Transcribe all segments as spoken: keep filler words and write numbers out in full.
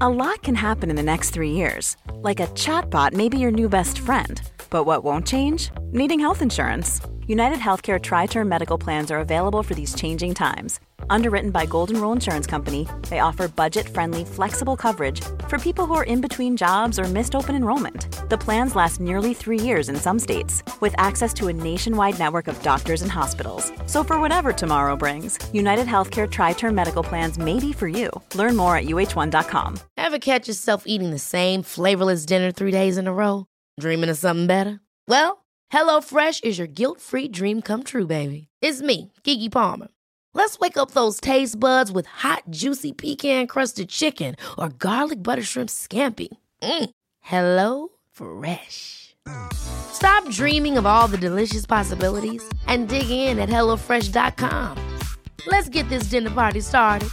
A lot can happen in the next three years. Like a chatbot may be your new best friend. But what won't change? Needing health insurance. United Healthcare Tri-Term Medical Plans are available for these changing times. Underwritten by Golden Rule Insurance Company, they offer budget-friendly, flexible coverage for people who are in between jobs or missed open enrollment. The plans last nearly three years in some states, with access to a nationwide network of doctors and hospitals. So for whatever tomorrow brings, United Healthcare Tri-Term Medical Plans may be for you. Learn more at U H one dot com. Ever catch yourself eating the same flavorless dinner three days in a row? Dreaming of something better? Well, HelloFresh is your guilt-free dream come true, baby. It's me, Keke Palmer. Let's wake up those taste buds with hot, juicy pecan-crusted chicken or garlic butter shrimp scampi. Mm. Hello Fresh. Stop dreaming of all the delicious possibilities and dig in at hello fresh dot com. Let's get this dinner party started.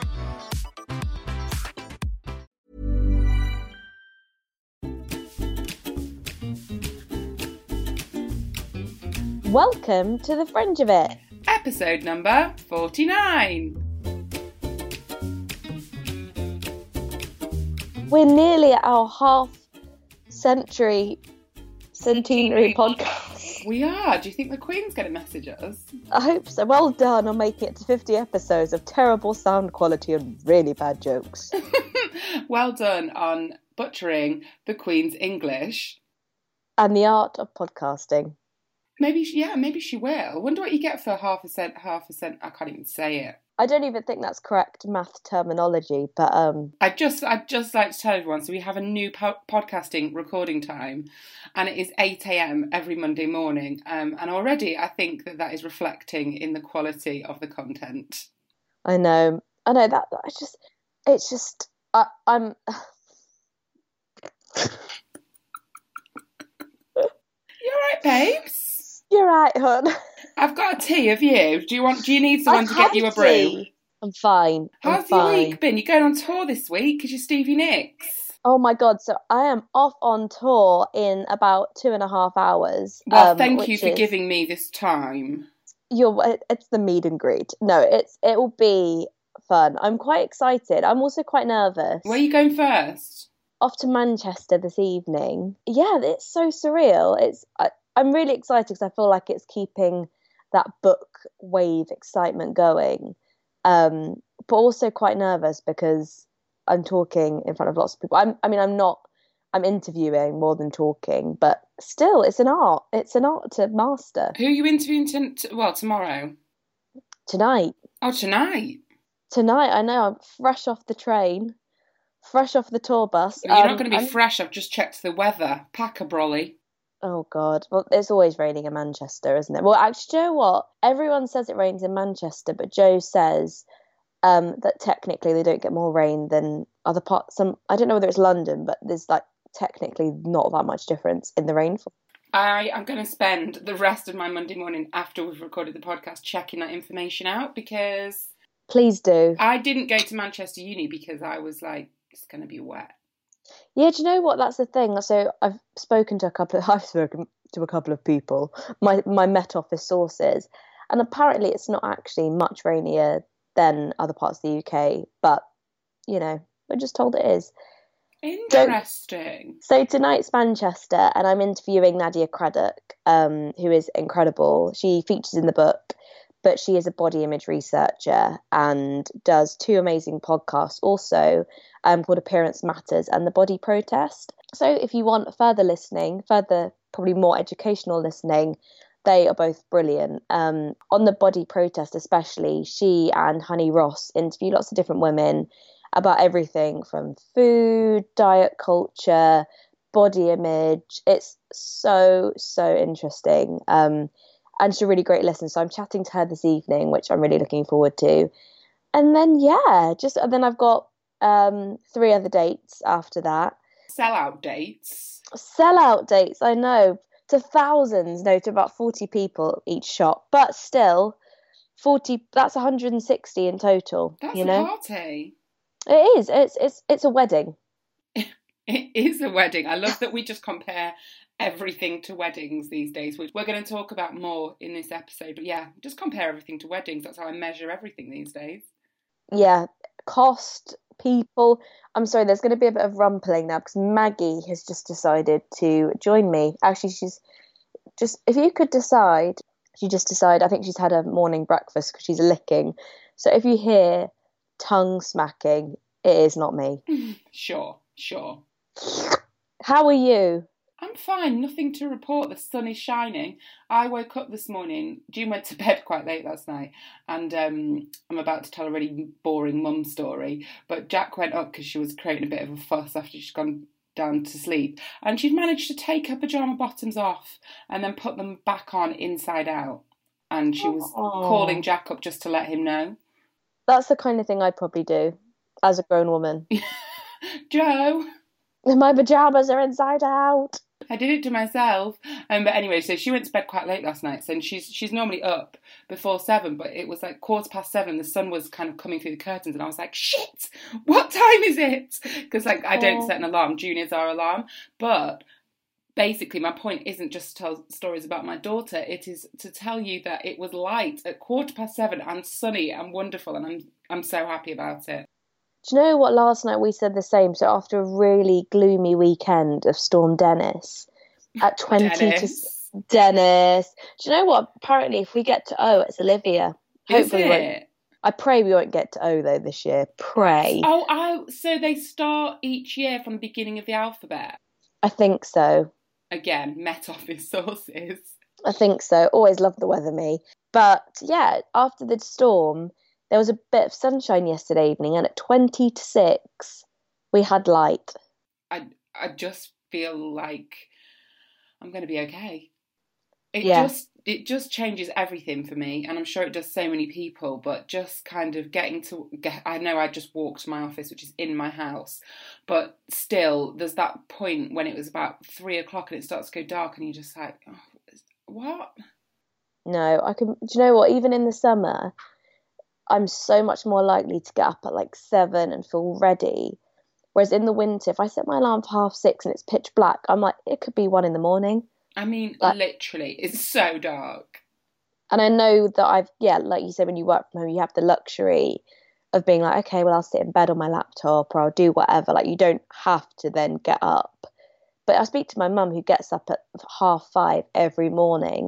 Welcome to the Fringe of It. Episode number forty-nine. We're nearly at our half century centenary podcast. We are. Do you think the Queen's going to message us? I hope so. Well done on making it to fifty episodes of terrible sound quality and really bad jokes. Well done on butchering the Queen's English. And the art of podcasting. Maybe, she, yeah, maybe she will. Wonder what you get for half a cent, half a cent. I can't even say it. I don't even think that's correct math terminology, but um. I just, I'd just like to tell everyone. So we have a new po- podcasting recording time, and it is eight a.m. every Monday morning. Um, and already I think that that is reflecting in the quality of the content. I know, I know that. I just, it's just, I, I'm. You all right, babes? You're right, hon. I've got a tea of you. Do you want? Do you need someone I've to get you a brew? tea. I'm fine. How's I'm fine. your week been? You're going on tour this week because you're Stevie Nicks. Oh my God, so I am off on tour in about two and a half hours. Well, um, thank you which for is, giving me this time. You're, it's the meet and greet. No, it's it will be fun. I'm quite excited. I'm also quite nervous. Where are you going first? Off to Manchester this evening. Yeah, it's so surreal. It's I, I'm really excited because I feel like it's keeping that book wave excitement going. Um, but also quite nervous because I'm talking in front of lots of people. I'm, I mean, I'm not, I'm interviewing more than talking, but still, it's an art. It's an art to master. Who are you interviewing, to, to, well, tomorrow? Tonight. Oh, tonight? Tonight, I know. I'm fresh off the train, fresh off the tour bus. Well, you're um, not going to be I'm... fresh. I've just checked the weather. Pack a brolly. Oh, God. Well, it's always raining in Manchester, isn't it? Well, actually, do you know what? Everyone says it rains in Manchester, but Joe says um, that technically they don't get more rain than other parts. Some I don't know whether it's London, but there's like technically not that much difference in the rainfall. I am going to spend the rest of my Monday morning after we've recorded the podcast checking that information out because... Please do. I didn't go to Manchester Uni because I was like, it's going to be wet. Yeah, do you know what? That's the thing. So I've spoken to a couple of I've spoken to a couple of people, my my Met Office sources, and apparently it's not actually much rainier than other parts of the U K. But you know, we're just told it is. Interesting. So, so tonight's Manchester, and I'm interviewing Nadia Craddock, um, who is incredible. She features in the book, but she is a body image researcher and does two amazing podcasts also um, called Appearance Matters and The Body Protest. So if you want further listening, further probably more educational listening, they are both brilliant. Um, on The Body Protest especially, she and Honey Ross interview lots of different women about everything from food, diet culture, body image. It's so, so interesting. Um, and she's a really great listen. So I'm chatting to her this evening, which I'm really looking forward to. And then, yeah, just and then I've got um, three other dates after that. Sellout dates. Sellout dates, I know. To thousands, no, to about forty people each shop. But still, forty, that's one hundred sixty in total. That's you a know? party. It is. It's it's it's a wedding. It is a wedding. I love that we just compare everything to weddings these days, which we're going to talk about more in this episode. But yeah, just compare everything to weddings. That's how I measure everything these days. Yeah, cost, people. I'm sorry, there's going to be a bit of rumpling now because Maggie has just decided to join me. Actually, she's just, if you could decide, she just decided, I think she's had a morning breakfast because she's licking. So if you hear tongue smacking, it is not me. Sure, sure. How are you? I'm fine, nothing to report. The sun is shining. I woke up this morning, June went to bed quite late last night, and um, I'm about to tell a really boring mum story, but Jack went up because she was creating a bit of a fuss after she'd gone down to sleep, and she'd managed to take her pyjama bottoms off and then put them back on inside out, and she was Aww. calling Jack up just to let him know. That's the kind of thing I'd probably do as a grown woman. Joe! My pyjamas are inside out. I did it to myself. Um, but anyway, so she went to bed quite late last night. So she's she's normally up before seven, but it was like quarter past seven. The sun was kind of coming through the curtains, and I was like, "Shit, what time is it?" Because like I don't Oh. set an alarm. June is our alarm. But basically, my point isn't just to tell stories about my daughter. It is to tell you that it was light at quarter past seven and sunny and wonderful, and I'm I'm so happy about it. Do you know what? Last night we said the same. So after a really gloomy weekend of Storm Dennis, at twenty Dennis. to Dennis. Do you know what? Apparently, if we get to O, it's Olivia. Is Hopefully, we won't- it? I pray we won't get to O though this year. Pray. Oh, I, so they start each year from the beginning of the alphabet. I think so. Again, Met Office sources. I think so. Always love the weather, me. But yeah, after the storm, there was a bit of sunshine yesterday evening, and at twenty to six, we had light. I I just feel like I'm going to be okay. It Yeah. just it just changes everything for me, and I'm sure it does so many people. But just kind of getting to get, I know I just walked to my office, which is in my house, but still, there's that point when it was about three o'clock and it starts to go dark, and you're just like, oh, what? No, I can. Do you know what? Even in the summer, I'm so much more likely to get up at like seven and feel ready. Whereas in the winter, if I set my alarm for half six and it's pitch black, I'm like, it could be one in the morning. I mean, Like- literally, it's so dark. And I know that I've, yeah, like you said, when you work from home, you have the luxury of being like, okay, well, I'll sit in bed on my laptop or I'll do whatever. Like, you don't have to then get up. But I speak to my mum who gets up at half five every morning.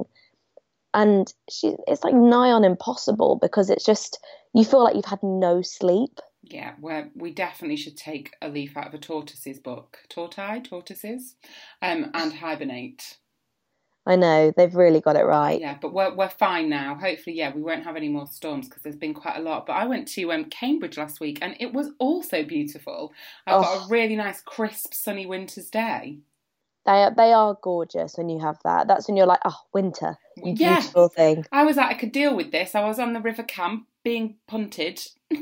And she, it's like nigh on impossible because it's just, you feel like you've had no sleep. Yeah, where we definitely should take a leaf out of a tortoise's book. Tortoise? Tortoises? Um, and hibernate. I know, they've really got it right. Yeah, but we're we're fine now. Hopefully, yeah, we won't have any more storms because there's been quite a lot. But I went to um, Cambridge last week and it was also beautiful. I've got Oh. a really nice, crisp, sunny winter's day. They are, they are gorgeous when you have that. That's when you're like, oh, winter, you Yeah. beautiful thing. I was like, I could deal with this. I was on the River Camp being punted.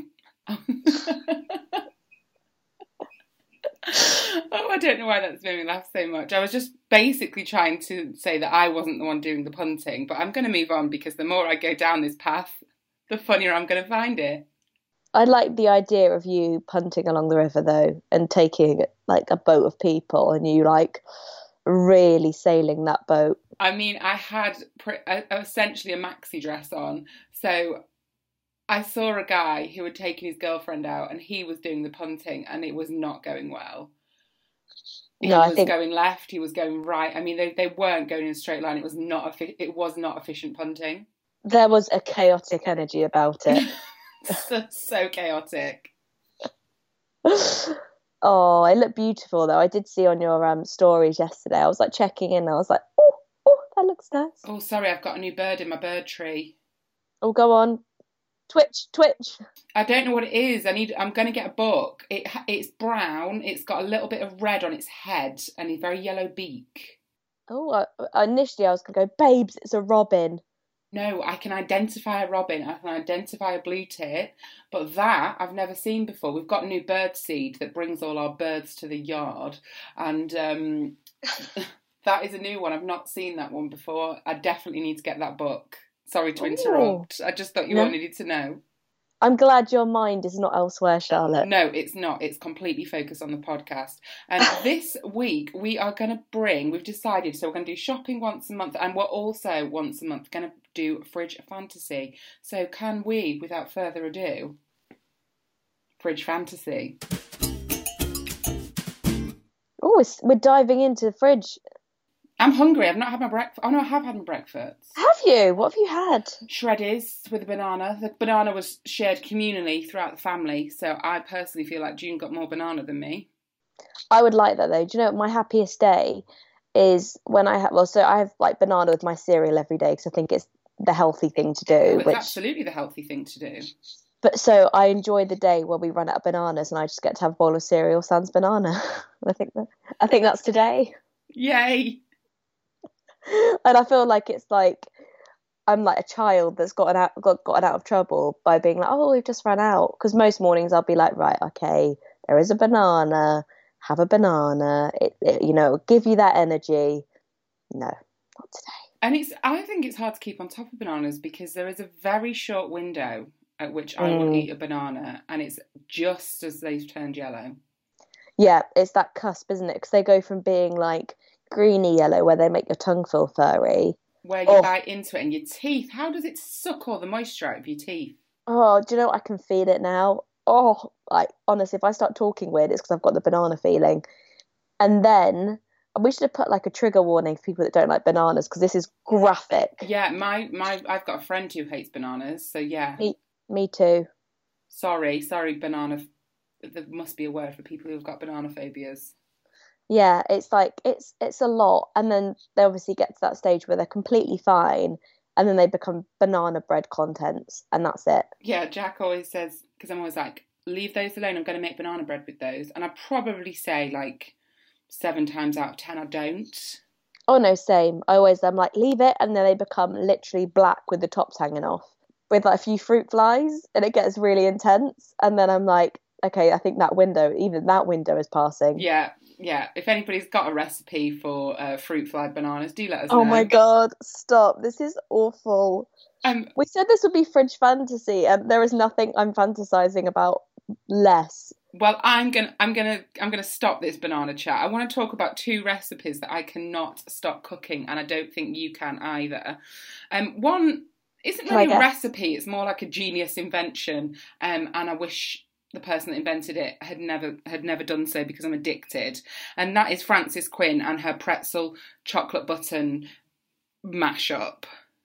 Oh, I don't know why that's made me laugh so much. I was just basically trying to say that I wasn't the one doing the punting, but I'm going to move on because the more I go down this path, the funnier I'm going to find it. I like the idea of you punting along the river though, and taking like a boat of people, and you like really sailing that boat. I mean, I had pre- uh, essentially a maxi dress on, so I saw a guy who had taken his girlfriend out, and he was doing the punting, and it was not going well. He No, I was think- going left. He was going right. I mean, they they weren't going in a straight line. It was not effi- It was not efficient punting. There was a chaotic energy about it. so, so chaotic. Oh, it looked beautiful though. I did see on your um stories yesterday. I was like checking in. I was like, oh, oh, that looks nice. Oh, sorry, I've got a new bird in my bird tree. Oh, go on, twitch, twitch. I don't know what it is. I need. I'm going to get a book. It it's brown. It's got a little bit of red on its head and a very yellow beak. Oh, I, initially I was gonna go, babes, it's a robin. No, I can identify a robin. I can identify a blue tit, but that I've never seen before. We've got a new bird seed that brings all our birds to the yard, and um, that is a new one. I've not seen that one before. I definitely need to get that book. Sorry to Ooh. interrupt. I just thought you No. all needed to know. I'm glad your mind is not elsewhere, Charlotte. No, it's not. It's completely focused on the podcast. And this week we are going to bring, we've decided, so we're going to do shopping once a month, and we're also once a month going to do Fridge Fantasy. So can we, without further ado, fridge fantasy. Oh, we're, we're diving into the fridge. I'm hungry. I've not had my breakfast. Oh no, I have had my breakfast. Have you? What have you had? Shreddies with a banana. The banana was shared communally throughout the family, so I personally feel like June got more banana than me. I would like that though. Do you know my happiest day is when I have? Well, so I have like banana with my cereal every day because I think it's the healthy thing to do. Oh, it's which, absolutely the healthy thing to do. But so I enjoy the day where we run out of bananas and I just get to have a bowl of cereal sans banana. I think that I think that's today. Yay! And I feel like it's like I'm like a child that's gotten out got gotten out of trouble by being like, oh, we've just run out. Because most mornings I'll be like, right, okay, there is a banana. Have a banana. It, it you know, give you that energy. No, not today. And it's I think it's hard to keep on top of bananas because there is a very short window at which I Mm. will eat a banana, and it's just as they've turned yellow. Yeah, it's that cusp, isn't it? Because they go from being like greeny yellow, where they make your tongue feel furry. Where you Oh. bite into it and your teeth, how does it suck all the moisture out of your teeth? Oh, do you know what? I can feel it now. Oh, like honestly, if I start talking weird, it's because I've got the banana feeling. And then we should have put like a trigger warning for people that don't like bananas because this is graphic. Yeah, my, my I've got a friend who hates bananas, so yeah. Me, me too. Sorry, sorry, banana. There must be a word for people who've got banana phobias. Yeah, it's like it's it's a lot, and then they obviously get to that stage where they're completely fine, and then they become banana bread contents, and that's it. Yeah, Jack always says, because I'm always like, leave those alone, I'm going to make banana bread with those. And I probably say like seven times out of ten, I don't. Oh no, same. I always I'm like leave it, and then they become literally black with the tops hanging off, with like a few fruit flies, and it gets really intense. And then I'm like, okay, I think that window, even that window is passing. Yeah, yeah. If anybody's got a recipe for uh, fruit fly bananas, do let us Oh know. my god, stop. This is awful. Um, We said this would be fridge fantasy, and there is nothing I'm fantasizing about less. well, I'm gonna, I'm gonna, I'm gonna stop this banana chat. I want to talk about two recipes that I cannot stop cooking, and I don't think you can either. Um, one isn't Can I really a guess? recipe; it's more like a genius invention. Um, and I wish the person that invented it had never had never done so because I'm addicted. And that is Frances Quinn and her pretzel chocolate button mashup.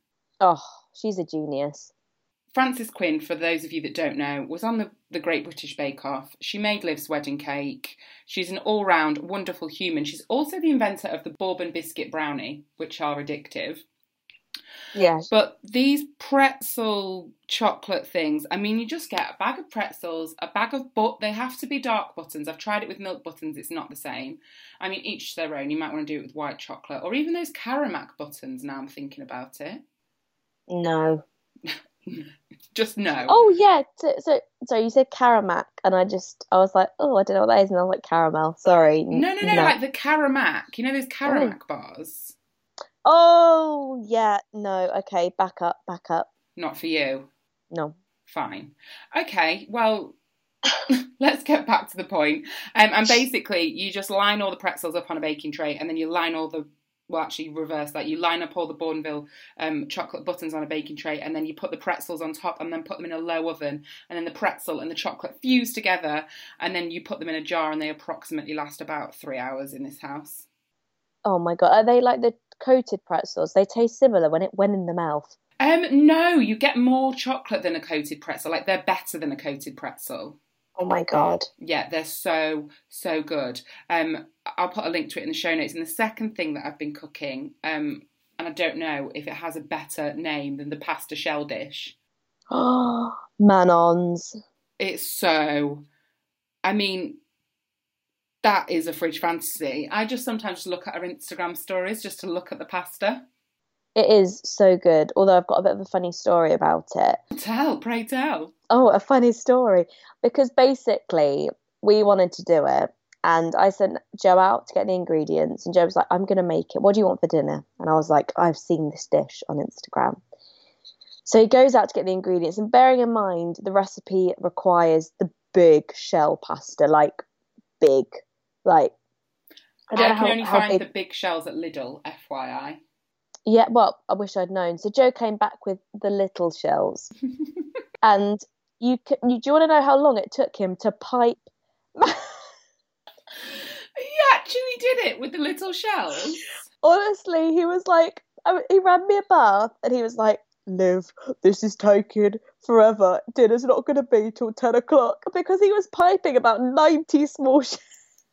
Oh, she's a genius. Frances Quinn, for those of you that don't know, was on the, the Great British Bake Off. She made Liv's wedding cake. She's an all-round wonderful human. She's also the inventor of the bourbon biscuit brownie, which are addictive. Yeah. But these pretzel chocolate things, I mean, you just get a bag of pretzels, a bag of but they have to be dark buttons. I've tried it with milk buttons, it's not the same. I mean, each their own. You might want to do it with white chocolate, or even those Caramac buttons. Now I'm thinking about it. No. Just no. Oh yeah. So, so, so you said Caramac, and I just, I was like, oh, I don't know what that is, and I was like, caramel. Sorry. no, no, no, no. like the Caramac. You know those Caramac bars? Oh yeah. No. Okay. Back up. Back up. Not for you. No. Fine. Okay, well, let's get back to the point. Um, and basically, you just line all the pretzels up on a baking tray, and then you line all the, well, actually reverse that. You line up all the Bourneville um, chocolate buttons on a baking tray, and then you put the pretzels on top, and then put them in a low oven, and then the pretzel and the chocolate fuse together, and then you put them in a jar, and they approximately last about three hours in this house. Oh my god. Are they like the coated pretzels? They taste similar when it went in the mouth. Um, no, you get more chocolate than a coated pretzel. Like, they're better than a coated pretzel. Oh my god. Yeah, they're so, so good. Um, I'll put a link to it in the show notes. And the second thing that I've been cooking, um, and I don't know if it has a better name than the pasta shell dish. Oh, Manons. It's so, I mean, that is a fridge fantasy. I just sometimes look at her Instagram stories just to look at the pasta. It is so good, although I've got a bit of a funny story about it. Tell, pray tell. Oh, a funny story. Because basically, we wanted to do it, and I sent Joe out to get the ingredients, and Joe was like, I'm going to make it. What do you want for dinner? And I was like, I've seen this dish on Instagram. So he goes out to get the ingredients, and bearing in mind, the recipe requires the big shell pasta, like big. Like, I I, don't know can how, only how find big. the big shells at Lidl, F Y I. Yeah, well, I wish I'd known. So Joe came back with the little shells. And You, c- you do you want to know how long it took him to pipe? He actually did it with the little shells. Honestly, he was like, I- he ran me a bath, and he was like, Liv, this is taking forever. Dinner's not going to be till ten o'clock, because he was piping about ninety small shells.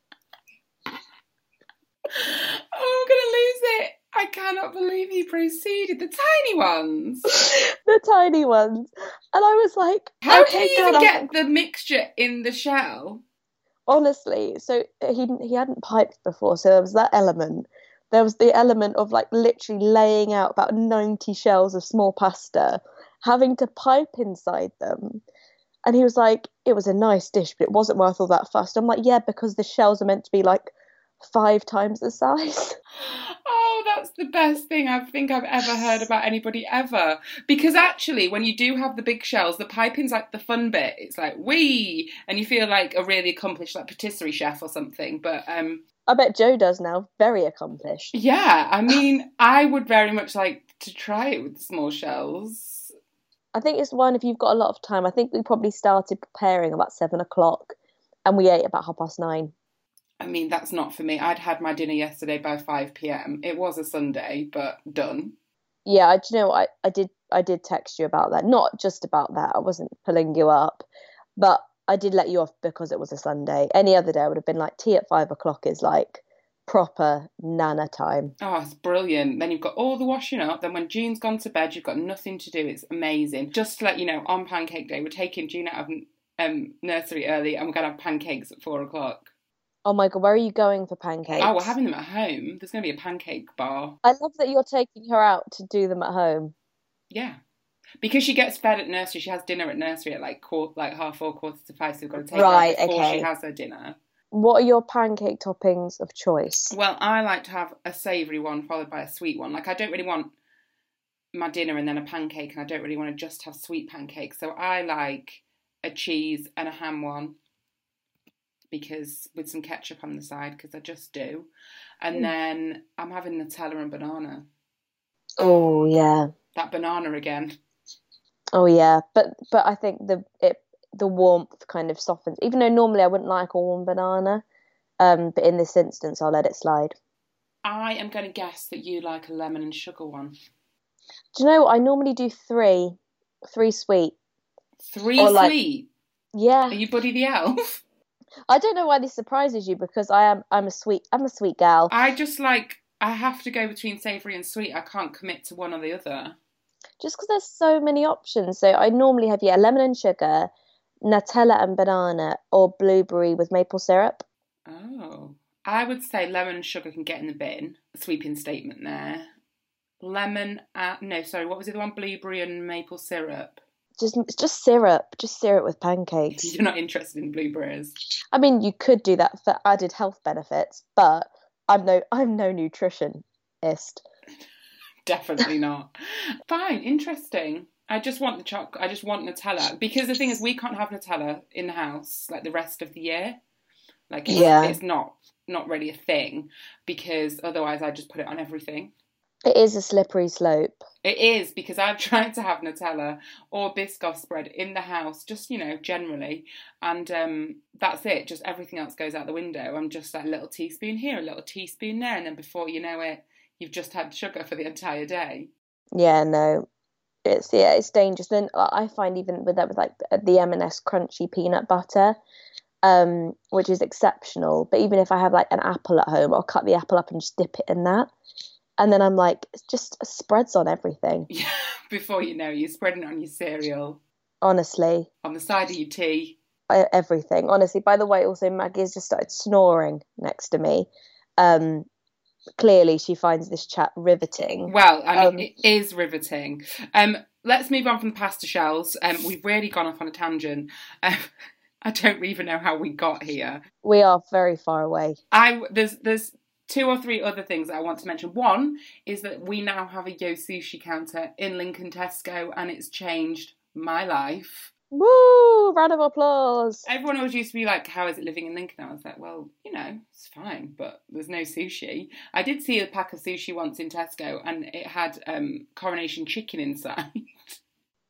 Oh, I'm going to lose it. I cannot believe he proceeded. The tiny ones. The tiny ones. And I was like, How okay, did he God, even I was get like, the mixture in the shell? honestly, so he he hadn't piped before, so there was that element. There was the element of like literally laying out about ninety shells of small pasta, having to pipe inside them. And he was like, it was a nice dish, but it wasn't worth all that fuss. I'm like, yeah, because the shells are meant to be like five times the size. Oh, that's the best thing I think I've ever heard about anybody ever. Because actually, when you do have the big shells, the piping's like the fun bit. It's like, wee! And you feel like a really accomplished like patisserie chef or something. But um, I bet Joe does now. Very accomplished. yeah, I mean, I would very much like to try it with the small shells. I think it's one if you've got a lot of time. I think we probably started preparing about seven o'clock and we ate about half past nine. I mean, that's not for me. I'd had my dinner yesterday by five p.m. It was a Sunday, but done. Yeah, I, do you know what? I, I did I did text you about that. Not just about that. I wasn't pulling you up. But I did let you off because it was a Sunday. Any other day I would have been like, tea at five o'clock is like proper nana time. Oh, it's brilliant. Then you've got all the washing up. Then when June's gone to bed, you've got nothing to do. It's amazing. Just to let you know, on Pancake Day, we're taking June out of um, nursery early and we're going to have pancakes at four o'clock. Oh my God, where are you going for pancakes? Oh, we're having them at home. There's going to be a pancake bar. I love that you're taking her out to do them at home. Yeah. Because she gets fed at nursery. She has dinner at nursery at like quarter, like half four, quarter to five. So we've got to take Right, her out before okay. she has her dinner. What are your pancake toppings of choice? Well, I like to have a savoury one followed by a sweet one. Like, I don't really want my dinner and then a pancake, and I don't really want to just have sweet pancakes. So I like a cheese and a ham one, because with some ketchup on the side, because I just do. And mm. then I'm having Nutella and banana. Oh, yeah. That banana again. Oh, yeah. But but I think the it the warmth kind of softens. Even though normally I wouldn't like a warm banana, um, but in this instance, I'll let it slide. I am going to guess that you like a lemon and sugar one. Do you know what? I normally do three. Three sweet. Three or sweet? Like, yeah. Are you Buddy the Elf? I don't know why this surprises you, because I am I'm a sweet I'm a sweet gal. I just like, I have to go between savoury and sweet. I can't commit to one or the other. Just because there's so many options. So I normally have, yeah, lemon and sugar, Nutella and banana, or blueberry with maple syrup. Oh. I would say lemon and sugar can get in the bin. Sweeping statement there. Lemon, uh, no, sorry, what was the other one? Blueberry and maple syrup. Just just syrup. Just syrup with pancakes. You're not interested in blueberries? I mean, you could do that for added health benefits, but I'm no I'm no nutritionist. Definitely not. Fine, interesting. I just want the choc. I just want Nutella, because the thing is, we can't have Nutella in the house like the rest of the year. Like, it's, yeah. it's not not really a thing, because otherwise I just put it on everything. It is a slippery slope. It is, because I've tried to have Nutella or Biscoff spread in the house, just, you know, generally, and um, that's it. Just everything else goes out the window. I'm just like a little teaspoon here, a little teaspoon there, and then before you know it, you've just had sugar for the entire day. Yeah, no, it's yeah, it's dangerous. Then I find even with that, with like the M and S crunchy peanut butter, um, which is exceptional. But even if I have like an apple at home, I'll cut the apple up and just dip it in that. And then I'm like, it's just spreads on everything. Yeah, before you know, you're spreading it on your cereal. Honestly. On the side of your tea. I, everything. Honestly, by the way, also Maggie has just started snoring next to me. Um, clearly, she finds this chat riveting. Well, I mean, um, it is riveting. Um, let's move on from the pasta shells. Um, we've really gone off on a tangent. Um, I don't even know how we got here. We are very far away. I there's there's. Two or three other things that I want to mention. One is that we now have a Yo Sushi counter in Lincoln Tesco, and it's changed my life. Woo! Round of applause. Everyone always used to be like, how is it living in Lincoln? I was like, well, you know, it's fine, but there's no sushi. I did see a pack of sushi once in Tesco, and it had um, Coronation chicken inside.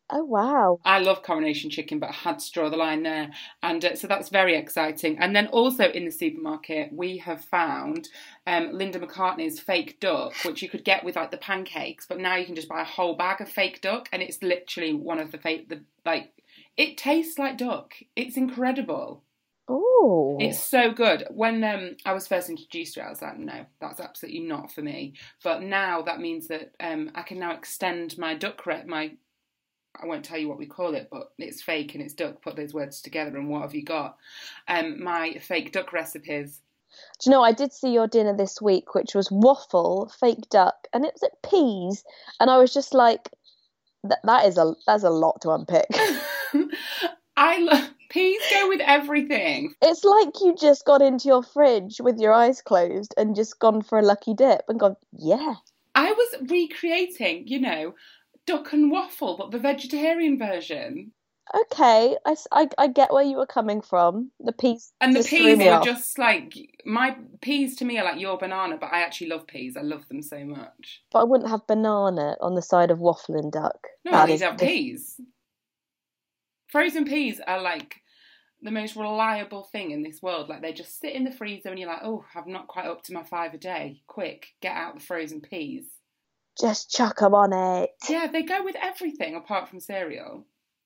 Oh, wow. I love Coronation Chicken, but I had to draw the line there. And uh, so that's very exciting. And then also in the supermarket, we have found um, Linda McCartney's fake duck, which you could get with like the pancakes, but now you can just buy a whole bag of fake duck, and it's literally one of the fake, the like, it tastes like duck. It's incredible. Oh, it's so good. When um, I was first introduced to it, I was like, no, that's absolutely not for me. But now that means that um, I can now extend my duck re- my I won't tell you what we call it, but it's fake and it's duck. Put those words together, and what have you got? Um, my fake duck recipes. Do you know, I did see your dinner this week, which was waffle, fake duck, and it was at peas, and I was just like, that, that is a that's a lot to unpick. I love peas. Go with everything. It's like you just got into your fridge with your eyes closed and just gone for a lucky dip and gone, yeah. I was recreating, you know, duck and waffle, but the vegetarian version. Okay, I, I, I get where you were coming from. The peas and the just peas threw me were off. just like, my peas to me are like your banana, but I actually love peas. I love them so much. But I wouldn't have banana on the side of waffle and duck. No, That I is need have diff- peas. Frozen peas are like the most reliable thing in this world. Like, they just sit in the freezer and you're like, oh, I'm not quite up to my five a day. Quick, get out the frozen peas. Just chuck 'em on it. Yeah, they go with everything apart from cereal.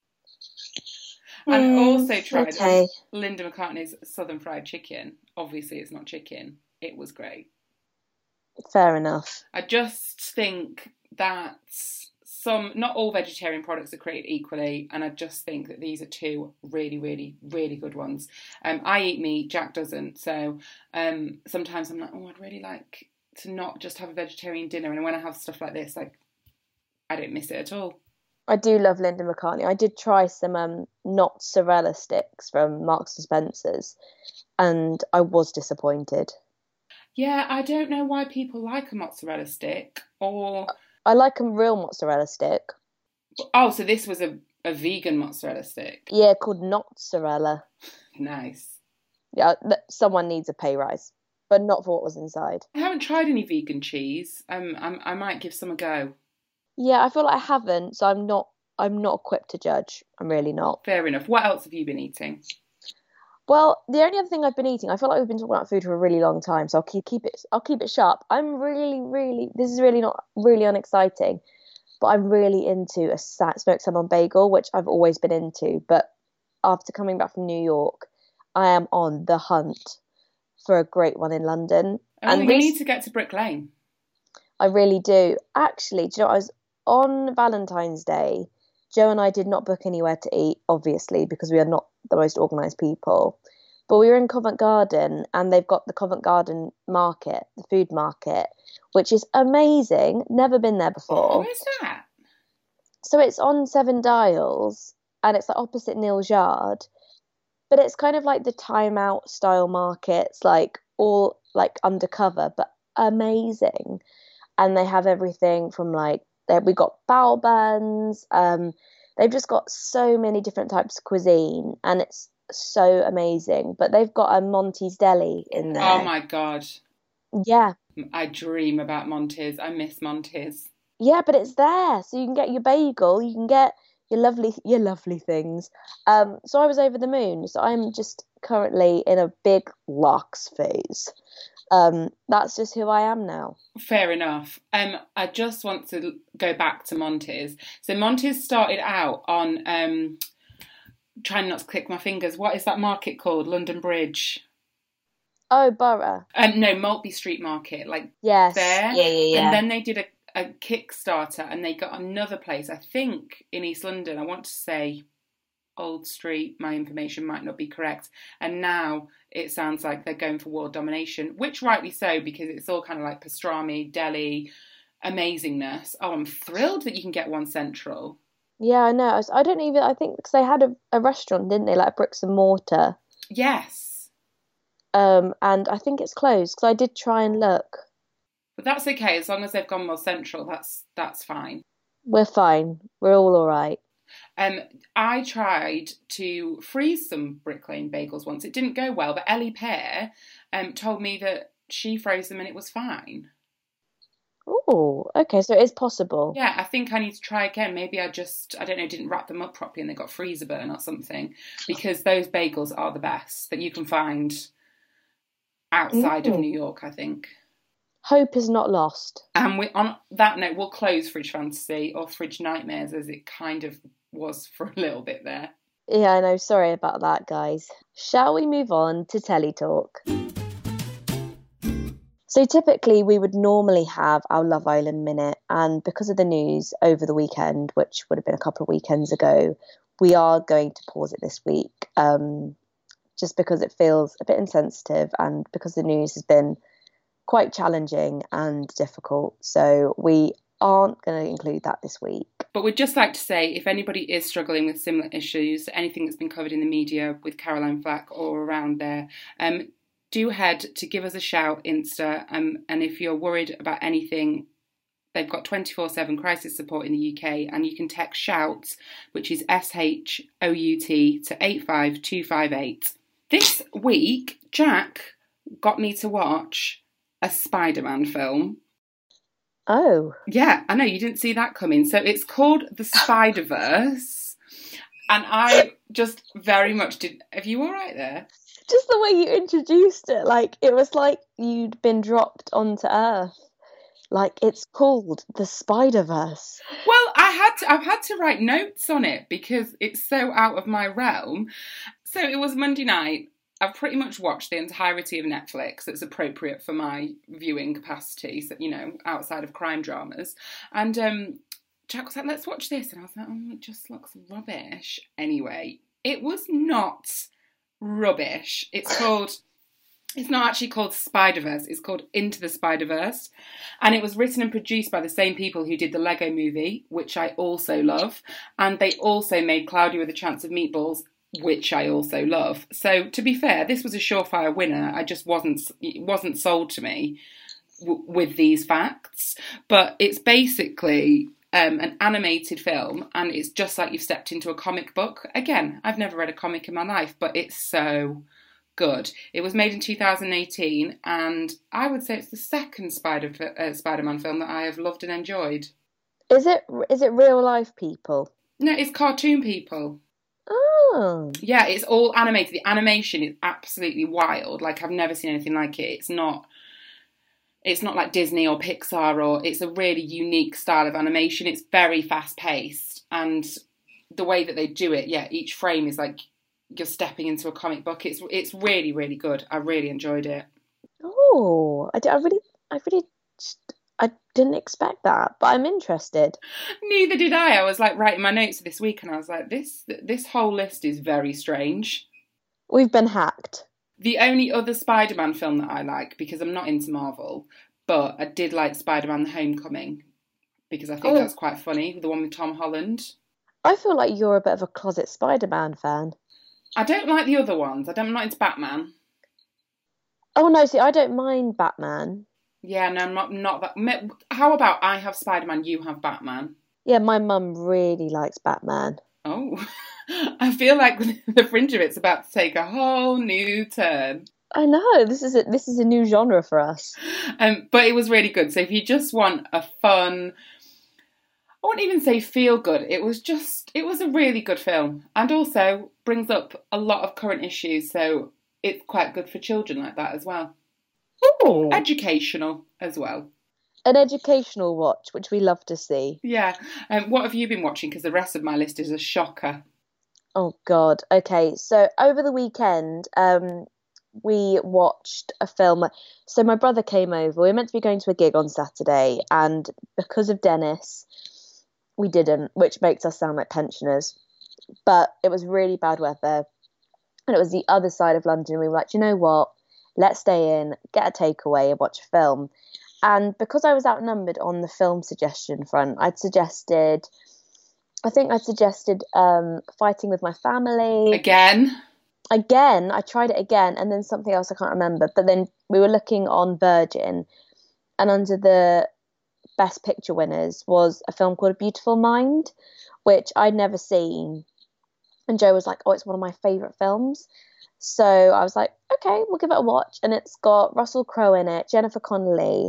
And Mm, also tried okay. Linda McCartney's Southern Fried Chicken. Obviously, it's not chicken. It was great. Fair enough. I just think that some, not all vegetarian products are created equally, and I just think that these are two really, really, really good ones. Um, I eat meat, Jack doesn't, so um, sometimes I'm like, oh, I'd really like to not just have a vegetarian dinner, and when I have stuff like this, like, I don't miss it at all. I do love Linda McCartney. I did try some um, not mozzarella sticks from Marks and Spencer's, and I was disappointed. Yeah, I don't know why people like a mozzarella stick, or... I like a real mozzarella stick. Oh, so this was a, a vegan mozzarella stick. Yeah, called Notzarella. Nice. Yeah, th- someone needs a pay rise, but not for what was inside. I haven't tried any vegan cheese. Um, I'm, I might give some a go. Yeah, I feel like I haven't, so I'm not. I'm not equipped to judge. I'm really not. Fair enough. What else have you been eating? Well, the only other thing I've been eating, I feel like we've been talking about food for a really long time, so I'll keep keep it. I'll keep it sharp. I'm really, really. This is really not really unexciting, but I'm really into a smoked salmon bagel, which I've always been into. But after coming back from New York, I am on the hunt for a great one in London. Oh, and you rec- need to get to Brick Lane. I really do. Actually, do you know what? I was on Valentine's Day. Joe and I did not book anywhere to eat, obviously, because we are not the most organised people. But we were in Covent Garden, and they've got the Covent Garden market, the food market, which is amazing. Never been there before. Where's that? So it's on Seven Dials, and it's like opposite Neal's Yard. But it's kind of like the Time Out style markets, like all like undercover, but amazing. And they have everything from like, we got bao buns. Um, they've just got so many different types of cuisine, and it's so amazing. But they've got a Monty's Deli in there. Oh my God. Yeah. I dream about Monty's. I miss Monty's. Yeah, but it's there. So you can get your bagel, you can get your lovely your lovely things. Um, so I was over the moon. So I'm just currently in a big Lux phase. Um, that's just who I am now. Fair enough. Um, I just want to go back to Monty's. So Monty's started out on, um, trying not to click my fingers, what is that market called? London Bridge? Oh, Borough. Um, no, Maltby Street Market, like yes. there. Yeah, yeah, yeah. And then they did a, a Kickstarter, and they got another place, I think, in East London. I want to say Old Street. My information might not be correct. And now it sounds like they're going for world domination, which rightly so, because it's all kind of like pastrami, deli, amazingness. Oh, I'm thrilled that you can get one central. Yeah, I know. I, was, I don't even, I think, because they had a, a restaurant, didn't they? Like bricks and mortar. Yes. Um, and I think it's closed, because I did try and look. But that's okay, as long as they've gone more central, that's that's fine. We're fine. We're all all right. Um, I tried to freeze some Brick Lane bagels once. It didn't go well, but Ellie Pear um, told me that she froze them and it was fine. Oh, okay, so it is possible. Yeah, I think I need to try again. Maybe I just, I don't know, didn't wrap them up properly and they got freezer burn or something. Because those bagels are the best that you can find outside mm. of New York, I think. Hope is not lost. And we, on that note, we'll close Fridge Fantasy or Fridge Nightmares as it kind of was for a little bit there. Yeah, I know. Sorry about that, guys. Shall we move on to Telly Talk? So typically we would normally have our Love Island Minute, and because of the news over the weekend, which would have been a couple of weekends ago, we are going to pause it this week, um, just because it feels a bit insensitive and because the news has been quite challenging and difficult. So we aren't going to include that this week. But we'd just like to say, if anybody is struggling with similar issues, anything that's been covered in the media with Caroline Flack or around there, um, do head to give us a shout, Insta, um, and if you're worried about anything, they've got twenty-four seven crisis support in the U K, and you can text SHOUT, which is S H O U T, to eight five two five eight. This week, Jack got me to watch a Spider-Man film. Oh. Yeah, I know, you didn't see that coming. So it's called The Spider-Verse, and I just very much did... Are you all right there? Just the way you introduced it, like it was like you'd been dropped onto Earth. Like it's called the Spider-Verse. Well, I had to, I've had to write notes on it because it's so out of my realm. So it was Monday night. I've pretty much watched the entirety of Netflix that's appropriate for my viewing capacity, so, you know, outside of crime dramas. And um, Jack was like, let's watch this. And I was like, oh, it just looks rubbish. Anyway, it was not rubbish. It's called, it's not actually called Spider-Verse, it's called Into the Spider-Verse. And it was written and produced by the same people who did the Lego Movie, which I also love. And they also made Cloudy with a Chance of Meatballs, which I also love. So to be fair, this was a surefire winner. I just wasn't, it wasn't sold to me w- with these facts. But it's basically Um, an animated film, and it's just like you've stepped into a comic book. Again, I've never read a comic in my life, but it's so good. It was made in two thousand eighteen, and I would say it's the second Spider uh, Spider-Man film that I have loved and enjoyed. Is it is it real life people? No, it's cartoon people. Oh. Yeah, it's all animated. The animation is absolutely wild. Like, I've never seen anything like it. It's not... It's not like Disney or Pixar, or it's a really unique style of animation. It's very fast-paced, and the way that they do it, yeah, each frame is like you're stepping into a comic book. It's it's really, really good. I really enjoyed it. Oh, I, I really, I really, I didn't expect that, but I'm interested. Neither did I. I was like writing my notes this week, and I was like, this this whole list is very strange. We've been hacked. The only other Spider-Man film that I like, because I'm not into Marvel, but I did like Spider-Man: The Homecoming, because I think oh. that's quite funny, the one with Tom Holland. I feel like you're a bit of a closet Spider-Man fan. I don't like the other ones. I don't, I'm not into Batman. Oh no, see, I don't mind Batman. Yeah, no, I'm not, not that. How about I have Spider-Man, you have Batman? Yeah, my mum really likes Batman. Oh, I feel like the fringe of it's about to take a whole new turn. I know, this is a, this is a new genre for us. Um, but it was really good. So if you just want a fun, I wouldn't even say feel good, it was just, it was a really good film. And also brings up a lot of current issues, so it's quite good for children like that as well. Ooh. Educational as well. An educational watch, which we love to see. Yeah. Um, what have you been watching? Because the rest of my list is a shocker. Oh, God. Okay, so over the weekend, um, we watched a film. So my brother came over. We were meant to be going to a gig on Saturday, and because of Dennis, we didn't, which makes us sound like pensioners. But it was really bad weather, and it was the other side of London. We were like, you know what? Let's stay in, get a takeaway, and watch a film. And because I was outnumbered on the film suggestion front, I'd suggested, I think I'd suggested um, Fighting with My Family. Again? Again. I tried it again, and then something else I can't remember. But then we were looking on Virgin, and under the Best Picture winners was a film called A Beautiful Mind, which I'd never seen. And Joe was like, oh, it's one of my favourite films. So I was like, okay, we'll give it a watch. And it's got Russell Crowe in it, Jennifer Connelly,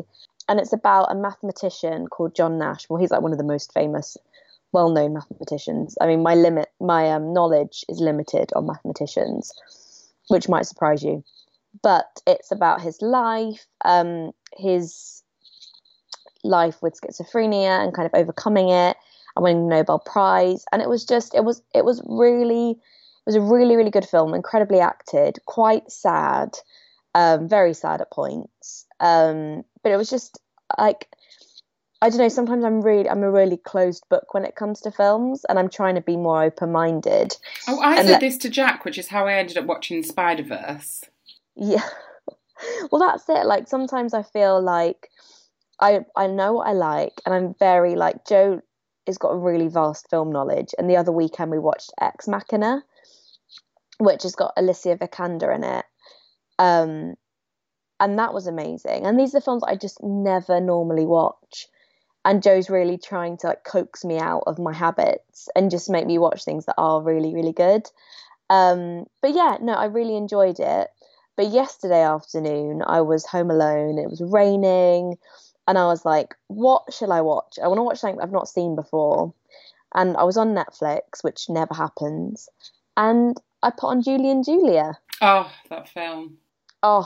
and it's about a mathematician called John Nash. Well, he's like one of the most famous, well-known mathematicians. I mean, my limit, my um, knowledge is limited on mathematicians, which might surprise you. But it's about his life, um, his life with schizophrenia and kind of overcoming it and winning the Nobel Prize. And it was just, it was, it was really, it was a really, really good film, incredibly acted, quite sad, um, very sad at points. Um, but it was just like, I don't know, sometimes I'm really, I'm a really closed book when it comes to films, and I'm trying to be more open-minded. Oh, I and said let- this to Jack, which is how I ended up watching Spider-Verse. Yeah. Well, that's it. Like, sometimes I feel like I I know what I like, and I'm very, like, Joe has got a really vast film knowledge, and the other weekend we watched Ex Machina, which has got Alicia Vikander in it. Um, and that was amazing. And these are films I just never normally watch. And Joe's really trying to, like, coax me out of my habits and just make me watch things that are really, really good. Um, but yeah, no, I really enjoyed it. But yesterday afternoon, I was home alone. It was raining. And I was like, what shall I watch? I want to watch something I've not seen before. And I was on Netflix, which never happens. And I put on Julie and Julia. Oh, that film. Oh,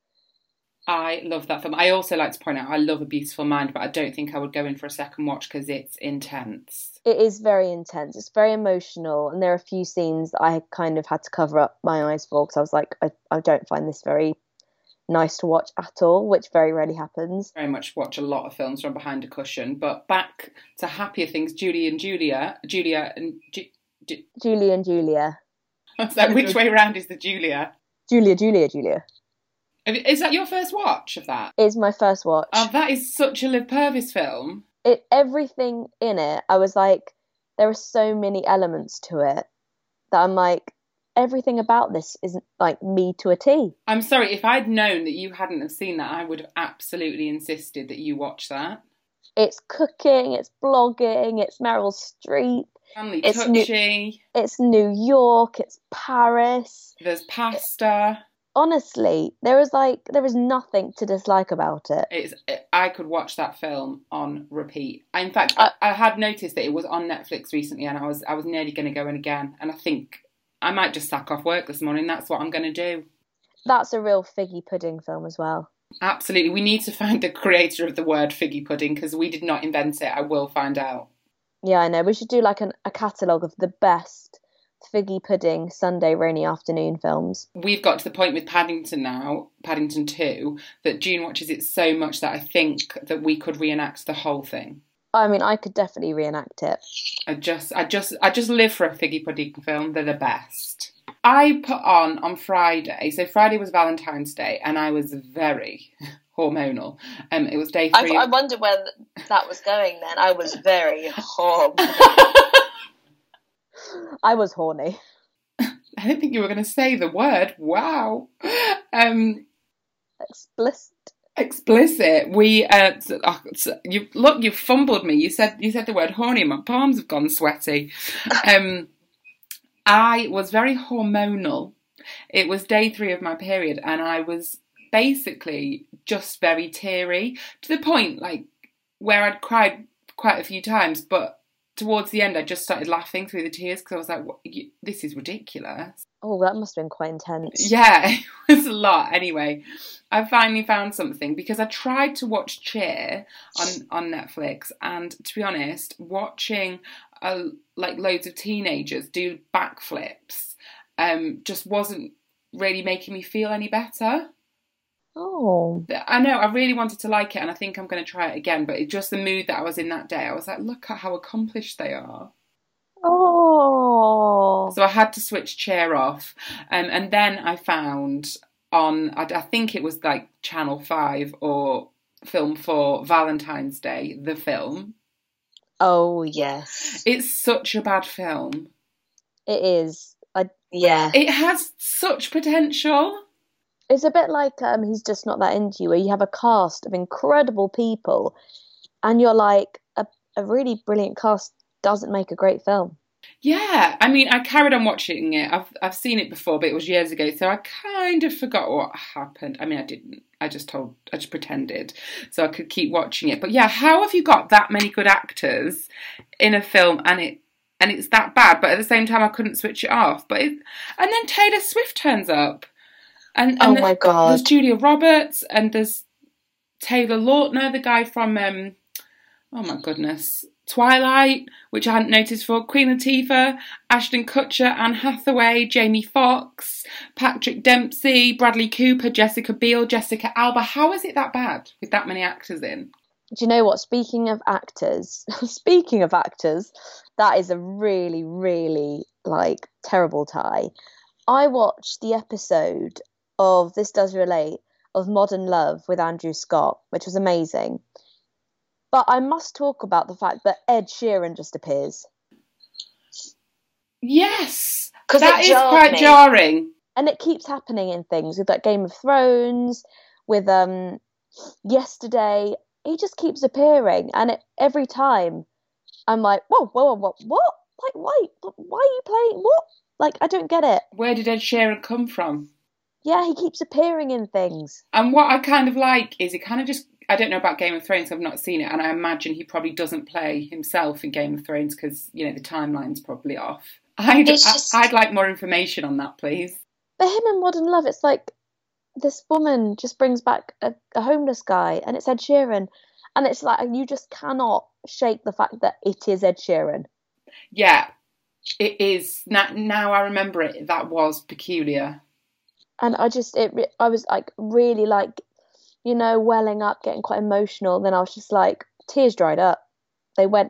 I love that film. I also like to point out I love A Beautiful Mind, but I don't think I would go in for a second watch because it's intense. it is very intense. It's very emotional. And there are a few scenes that I kind of had to cover up my eyes for because I was like, I, I don't find this very nice to watch at all, which very rarely happens. Very much watch a lot of films from behind a cushion. But back to happier things, Julie and Julia. Julia and... Ju- Ju- Julie and Julia. so which way around is the Julia? Julia, Julia, Julia. Is that your first watch of that? It's my first watch. Oh, that is such a Liv Purvis film. It everything in it, I was like, there are so many elements to it that I'm like, everything about this is like me to a T. I'm sorry, if I'd known that you hadn't have seen that, I would have absolutely insisted that you watch that. It's cooking, it's blogging, it's Meryl Streep. Family It's touchy. New, it's New York, it's Paris. There's pasta. Honestly, there is like there is nothing to dislike about it. It's. I could watch that film on repeat. In fact, I, I had noticed that it was on Netflix recently, and I was I was nearly going to go in again. And I think I might just sack off work this morning. That's what I'm going to do. That's a real figgy pudding film as well. Absolutely, we need to find the creator of the word figgy pudding because we did not invent it. I will find out. Yeah, I know. We should do like an, a catalogue of the best figgy pudding Sunday rainy afternoon films. We've got to the point with Paddington now, Paddington two, that June watches it so much that I think that we could reenact the whole thing. I mean, I could definitely reenact it. I just, I just, I just live for a figgy pudding film. They're the best. I put on on Friday. So Friday was Valentine's Day, and I was very hormonal. Um, it was day three. I, I wonder where that was going. Then I was very hormonal. I was horny. I didn't think you were going to say the word. Wow. Um, Explicit. Explicit. We uh, so, oh, so you look. You fumbled me. You said you said the word horny. My palms have gone sweaty. Um, I was very hormonal. It was day three of my period, and I was basically just very teary to the point, like where I'd cried quite a few times, but towards the end, I just started laughing through the tears because I was like, what, you, this is ridiculous. Oh, that must have been quite intense. Yeah, it was a lot. Anyway, I finally found something because I tried to watch Cheer on, on Netflix, and to be honest, watching uh, like loads of teenagers do backflips um, just wasn't really making me feel any better. Oh. I know, I really wanted to like it, and I think I'm going to try it again, but it's just the mood that I was in that day. I was like, look at how accomplished they are. Oh. So I had to switch Cheer off. Um, and then I found on, I, I think it was like Channel five or Film four, Valentine's Day, the film. Oh, yes. It's such a bad film. It is. I, Yeah. It has such potential. It's a bit like um, He's Just Not That Into You, where you have a cast of incredible people and you're like, a, a really brilliant cast doesn't make a great film. Yeah, I mean, I carried on watching it. I've I've seen it before, but it was years ago, so I kind of forgot what happened. I mean, I didn't. I just told, I just pretended, so I could keep watching it. But yeah, how have you got that many good actors in a film and it and it's that bad? But at the same time, I couldn't switch it off. But it, and then Taylor Swift turns up, and, and Oh the- my God. there's Julia Roberts and there's Taylor Lautner, the guy from um, oh my goodness. Twilight, which I hadn't noticed for, Queen Latifah, Ashton Kutcher, Anne Hathaway, Jamie Foxx, Patrick Dempsey, Bradley Cooper, Jessica Biel, Jessica Alba. How is it that bad with that many actors in? Do you know what? Speaking of actors, speaking of actors, that is a really, really like terrible tie. I watched the episode of This Does Relate of Modern Love with Andrew Scott, which was amazing. But I must talk about the fact that Ed Sheeran just appears. Yes, 'Cause that it is jarred quite me. jarring. And it keeps happening in things with like Game of Thrones, with um Yesterday. He just keeps appearing, and it, every time I'm like, whoa, whoa, whoa, whoa, what? Like, why? Why are you playing? What? Like, I don't get it. Where did Ed Sheeran come from? Yeah, he keeps appearing in things. And what I kind of like is he kind of just, I don't know about Game of Thrones, I've not seen it, and I imagine he probably doesn't play himself in Game of Thrones because, you know, the timeline's probably off. I'd, It's just- I'd like more information on that, please. But him in Modern Love, it's like this woman just brings back a, a homeless guy, and it's Ed Sheeran, and it's like you just cannot shake the fact that it is Ed Sheeran. Yeah, it is. Now, now I remember it, that was peculiar. And I just, it, re- I was like really like, you know, welling up, getting quite emotional. Then I was just like, tears dried up. They went,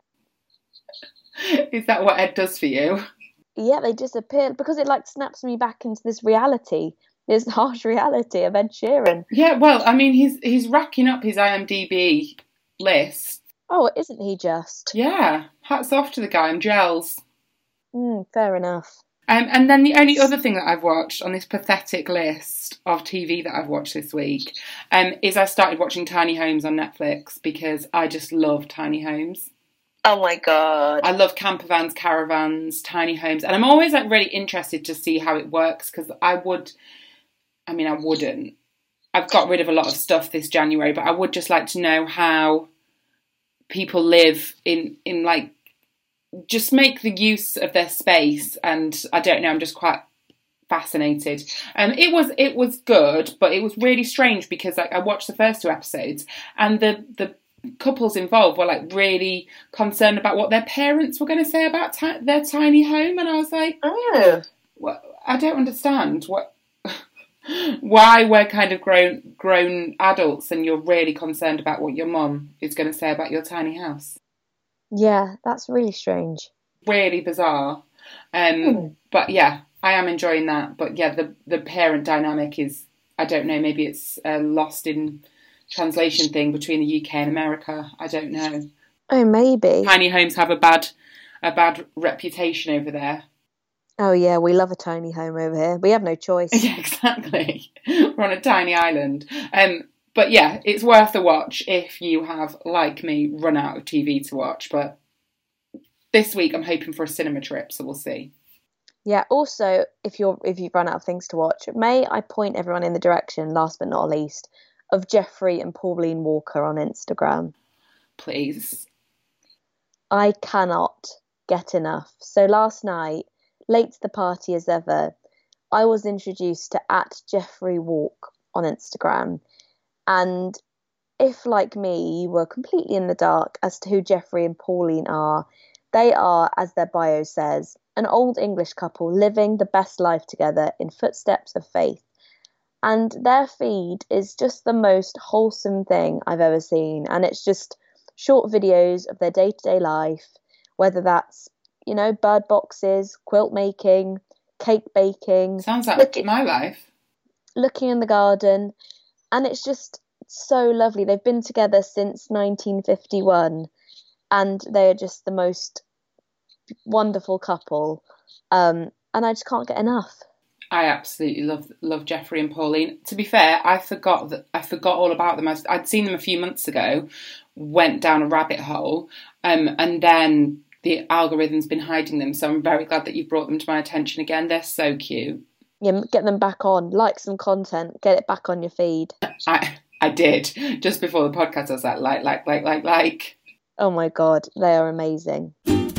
Is that what Ed does for you? yeah, they disappeared because it like snaps me back into this reality, this harsh reality of Ed Sheeran. Yeah, well, I mean, he's he's racking up his IMDb list. Oh, isn't he just? Yeah, hats off to the guy in gels. Mm, fair enough. Um, and then the only other thing that I've watched on this pathetic list of T V that I've watched this week um, is I started watching Tiny Homes on Netflix because I just love tiny homes. Oh my God. I love camper vans, caravans, tiny homes, and I'm always like really interested to see how it works because I would, I mean, I wouldn't. I've got rid of a lot of stuff this January, but I would just like to know how people live in in like just make the use of their space. And I don't know, I'm just quite fascinated. Um, it was it was good, but it was really strange because like I watched the first two episodes and the the couples involved were like really concerned about what their parents were going to say about ti- their tiny home, and I was like, Oh. what? I don't understand what. Why we're kind of grown grown adults and you're really concerned about what your mum is going to say about your tiny house. Yeah, that's really strange. Really bizarre. Um, Hmm. But yeah, I am enjoying that. But yeah, the the parent dynamic is, I don't know, maybe it's a lost in translation thing between the U K and America. I don't know. Oh, maybe. Tiny homes have a bad a bad reputation over there. Oh, yeah, we love a tiny home over here. We have no choice. Yeah, exactly. We're on a tiny island. Um, but yeah, it's worth a watch if you have, like me, run out of T V to watch. But this week I'm hoping for a cinema trip, so we'll see. Yeah, also, if you're if you've run out of things to watch, may I point everyone in the direction, last but not least, of Jeffrey and Pauline Walker on Instagram. Please. I cannot get enough. So last night, late to the party as ever, I was introduced to at Jeffrey Walk on Instagram. And if, like me, you were completely in the dark as to who Jeffrey and Pauline are, they are, as their bio says, an old English couple living the best life together in footsteps of faith. And their feed is just the most wholesome thing I've ever seen. And it's just short videos of their day-to-day life, whether that's, you know, bird boxes, quilt making, cake baking, Sounds like Look, my life. looking in the garden. And it's just so lovely. They've been together since nineteen fifty-one, and they're just the most wonderful couple. Um, and I just can't get enough. I absolutely love love Jeffrey and Pauline. To be fair, I forgot that I forgot all about them. I, I'd seen them a few months ago, went down a rabbit hole, um, and then the algorithm's been hiding them. So I'm very glad that you brought them to my attention again. They're so cute. Yeah, get them back on. Like some content. Get it back on your feed. I I did. Just before the podcast, I was like, like, like, like, like, like. Oh my God, they are amazing.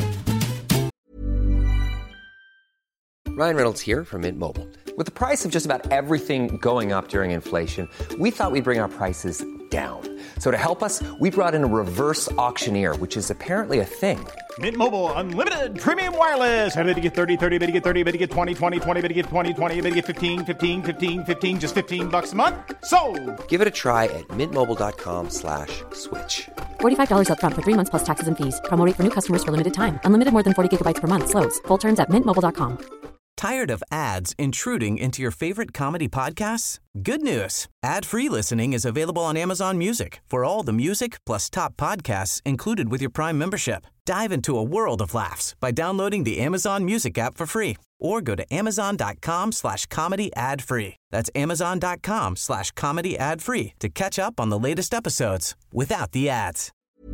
Ryan Reynolds here from Mint Mobile. With the price of just about everything going up during inflation, we thought we'd bring our prices down. So to help us, we brought in a reverse auctioneer, which is apparently a thing. Mint Mobile Unlimited Premium Wireless. How to get thirty, thirty, bit to get thirty, bit to get twenty, twenty, twenty, bit to get twenty, twenty, bit to get fifteen, fifteen, fifteen, fifteen, just fifteen bucks a month? Sold! Give it a try at mintmobile.com slash switch. forty-five dollars up front for three months plus taxes and fees. Promo rate for new customers for limited time. Unlimited more than forty gigabytes per month. Slows full terms at mint mobile dot com. Tired of ads intruding into your favorite comedy podcasts? Good news. Ad-free listening is available on Amazon Music for all the music plus top podcasts included with your Prime membership. Dive into a world of laughs by downloading the Amazon Music app for free or go to amazon.com slash comedy ad free. That's amazon.com slash comedy ad free to catch up on the latest episodes without the ads.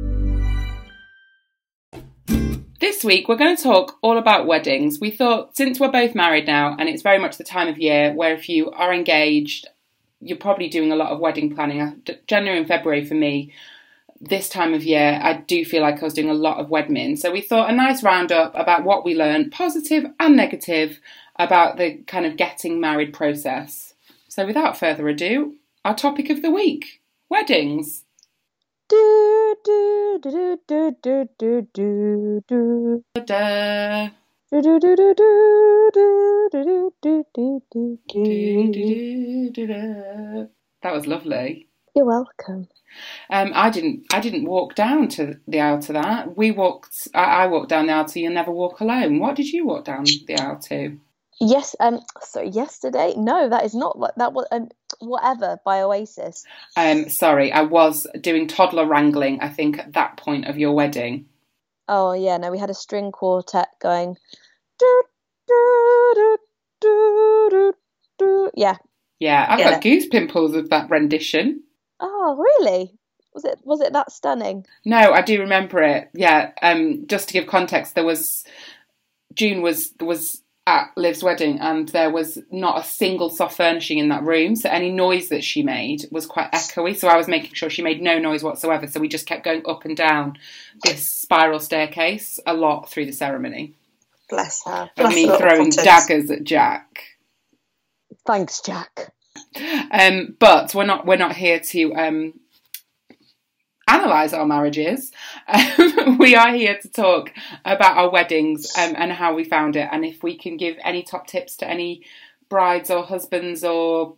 This week, we're going to talk all about weddings. We thought, since we're both married now, and it's very much the time of year where if you are engaged, you're probably doing a lot of wedding planning. January and February for me, this time of year, I do feel like I was doing a lot of wedmin. So we thought a nice roundup about what we learned, positive and negative, about the kind of getting married process. So without further ado, our topic of the week, weddings. Do do do do do do do do Da. do do do do do do do do do do Do-do-do-do-do. That was lovely. You're welcome. Um, I didn't. I didn't walk down to the aisle to that. We walked. I, I walked down the aisle to "You'll Never Walk Alone." What did you walk down the aisle to? Yes. Um. So yesterday. No, that is not what that was. Um. Whatever by Oasis. Um. Sorry, I was doing toddler wrangling. I think at that point of your wedding. Oh yeah. No, we had a string quartet going. Do do do do do do. Yeah. Yeah, I've Yeah. got goose pimples of that rendition. Oh really? Was it was it that stunning? No, I do remember it. Yeah. Um. Just to give context, there was June was was. at Liv's wedding, and there was not a single soft furnishing in that room, so any noise that she made was quite echoey, so I was making sure she made no noise whatsoever, so we just kept going up and down this spiral staircase a lot through the ceremony. Bless her. Of Bless me her throwing little daggers at Jack. Thanks, Jack. Um, but we're not we're not here to um, analyse our marriages. Um, we are here to talk about our weddings um, and how we found it, and if we can give any top tips to any brides or husbands or,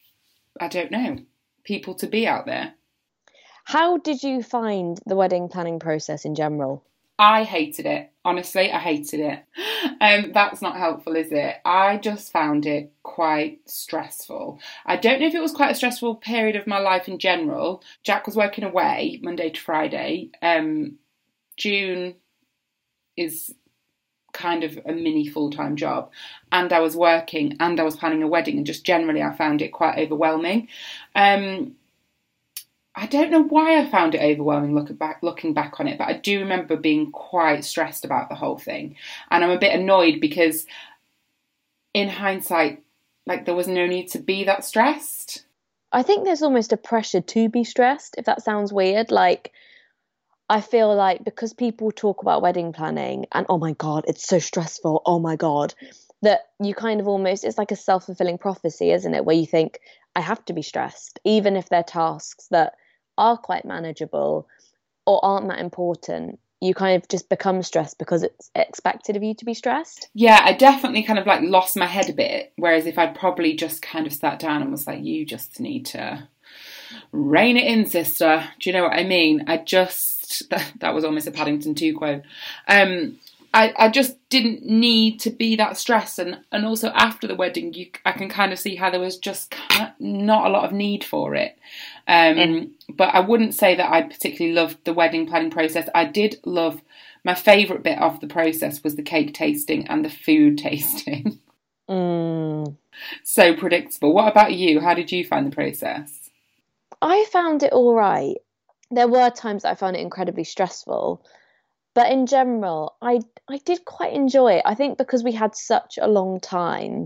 I don't know, people to be out there. How did you find the wedding planning process in general? I hated it. Honestly, I hated it. Um, that's not helpful, is it? I just found it quite stressful. I don't know if it was quite a stressful period of my life in general. Jack was working away Monday to Friday. Um, June is kind of a mini full-time job. And I was working and I was planning a wedding, and just generally I found it quite overwhelming. Um, I don't know why I found it overwhelming looking back, looking back on it, but I do remember being quite stressed about the whole thing. And I'm a bit annoyed because in hindsight, like, there was no need to be that stressed. I think there's almost a pressure to be stressed, if that sounds weird. Like, I feel like because people talk about wedding planning and, oh my God, it's so stressful, oh my God, that you kind of almost, it's like a self-fulfilling prophecy, isn't it? Where you think, I have to be stressed, even if they're tasks that are quite manageable or aren't that important. You kind of just become stressed because it's expected of you to be stressed. Yeah, I definitely kind of like lost my head a bit. Whereas if I'd probably just kind of sat down and was like, you just need to rein it in, sister. Do you know what I mean? I just, that, that was almost a Paddington two quote. Um, I, I just didn't need to be that stressed. And, and also after the wedding, you, I can kind of see how there was just kind of not a lot of need for it. Um, mm. But I wouldn't say that I particularly loved the wedding planning process. I did love, my favourite bit of the process was the cake tasting and the food tasting. Mm. So predictable. What about you? How did you find the process? I found it all right. There were times that I found it incredibly stressful. But in general, I I did quite enjoy it. I think because we had such a long time,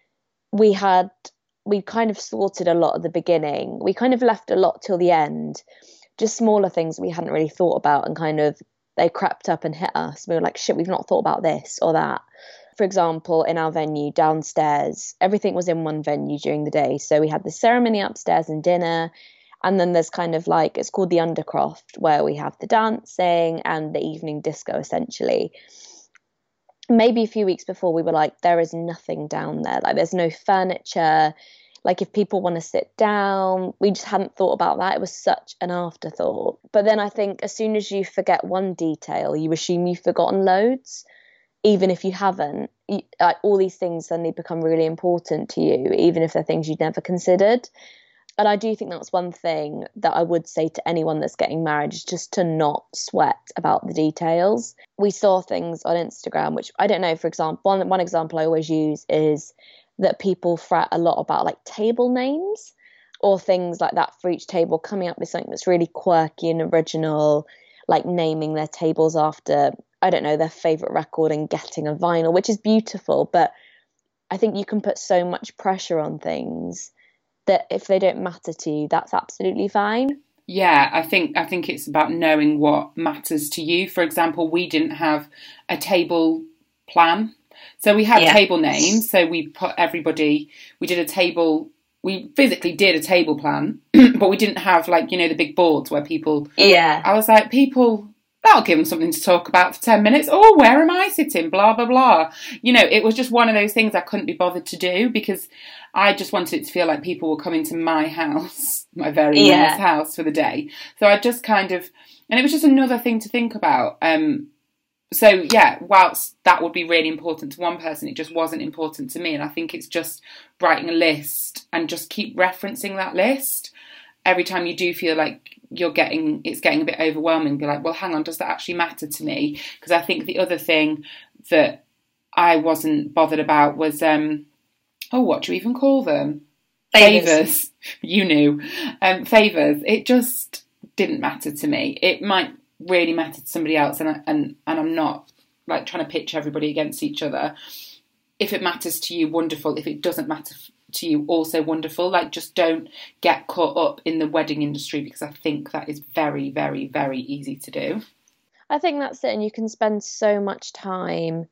we had we kind of sorted a lot at the beginning. We kind of left a lot till the end, just smaller things we hadn't really thought about, and kind of they crept up and hit us. We were like, shit, we've not thought about this or that. For example, in our venue downstairs, everything was in one venue during the day. So we had the ceremony upstairs and dinner. And then there's kind of like, it's called the Undercroft, where we have the dancing and the evening disco, essentially. Maybe a few weeks before, we were like, there is nothing down there. Like, there's no furniture. Like, if people want to sit down, we just hadn't thought about that. It was such an afterthought. But then I think as soon as you forget one detail, you assume you've forgotten loads. Even if you haven't, you, like, all these things suddenly become really important to you, even if they're things you'd never considered. And I do think that's one thing that I would say to anyone that's getting married, is just to not sweat about the details. We saw things on Instagram, which I don't know, for example, one, one example I always use is that people fret a lot about like table names or things like that for each table, coming up with something that's really quirky and original, like naming their tables after, I don't know, their favourite record and getting a vinyl, which is beautiful. But I think you can put so much pressure on things that if they don't matter to you, that's absolutely fine. Yeah, I think I think it's about knowing what matters to you. For example, we didn't have a table plan. So we had yeah. table names. So we put everybody, we did a table, we physically did a table plan, but we didn't have like, you know, the big boards where people, yeah. I was like, people, that'll give them something to talk about for ten minutes. Oh, where am I sitting? Blah, blah, blah. You know, it was just one of those things I couldn't be bothered to do because I just wanted it to feel like people were coming to my house, my very yeah. nice house for the day. So I just kind of, and it was just another thing to think about. Um, so yeah, whilst that would be really important to one person, it just wasn't important to me. And I think it's just writing a list and just keep referencing that list. Every time you do feel like you're getting, it's getting a bit overwhelming, be like, well, hang on, does that actually matter to me? Because I think the other thing that I wasn't bothered about was, um, oh, what do you even call them? Favours. Favours. You knew. Um, favours. It just didn't matter to me. It might really matter to somebody else, and I, and and I'm not like trying to pitch everybody against each other. If it matters to you, wonderful. If it doesn't matter to you, also wonderful. Like, just don't get caught up in the wedding industry, because I think that is very, very, very easy to do. I think that's it, and you can spend so much time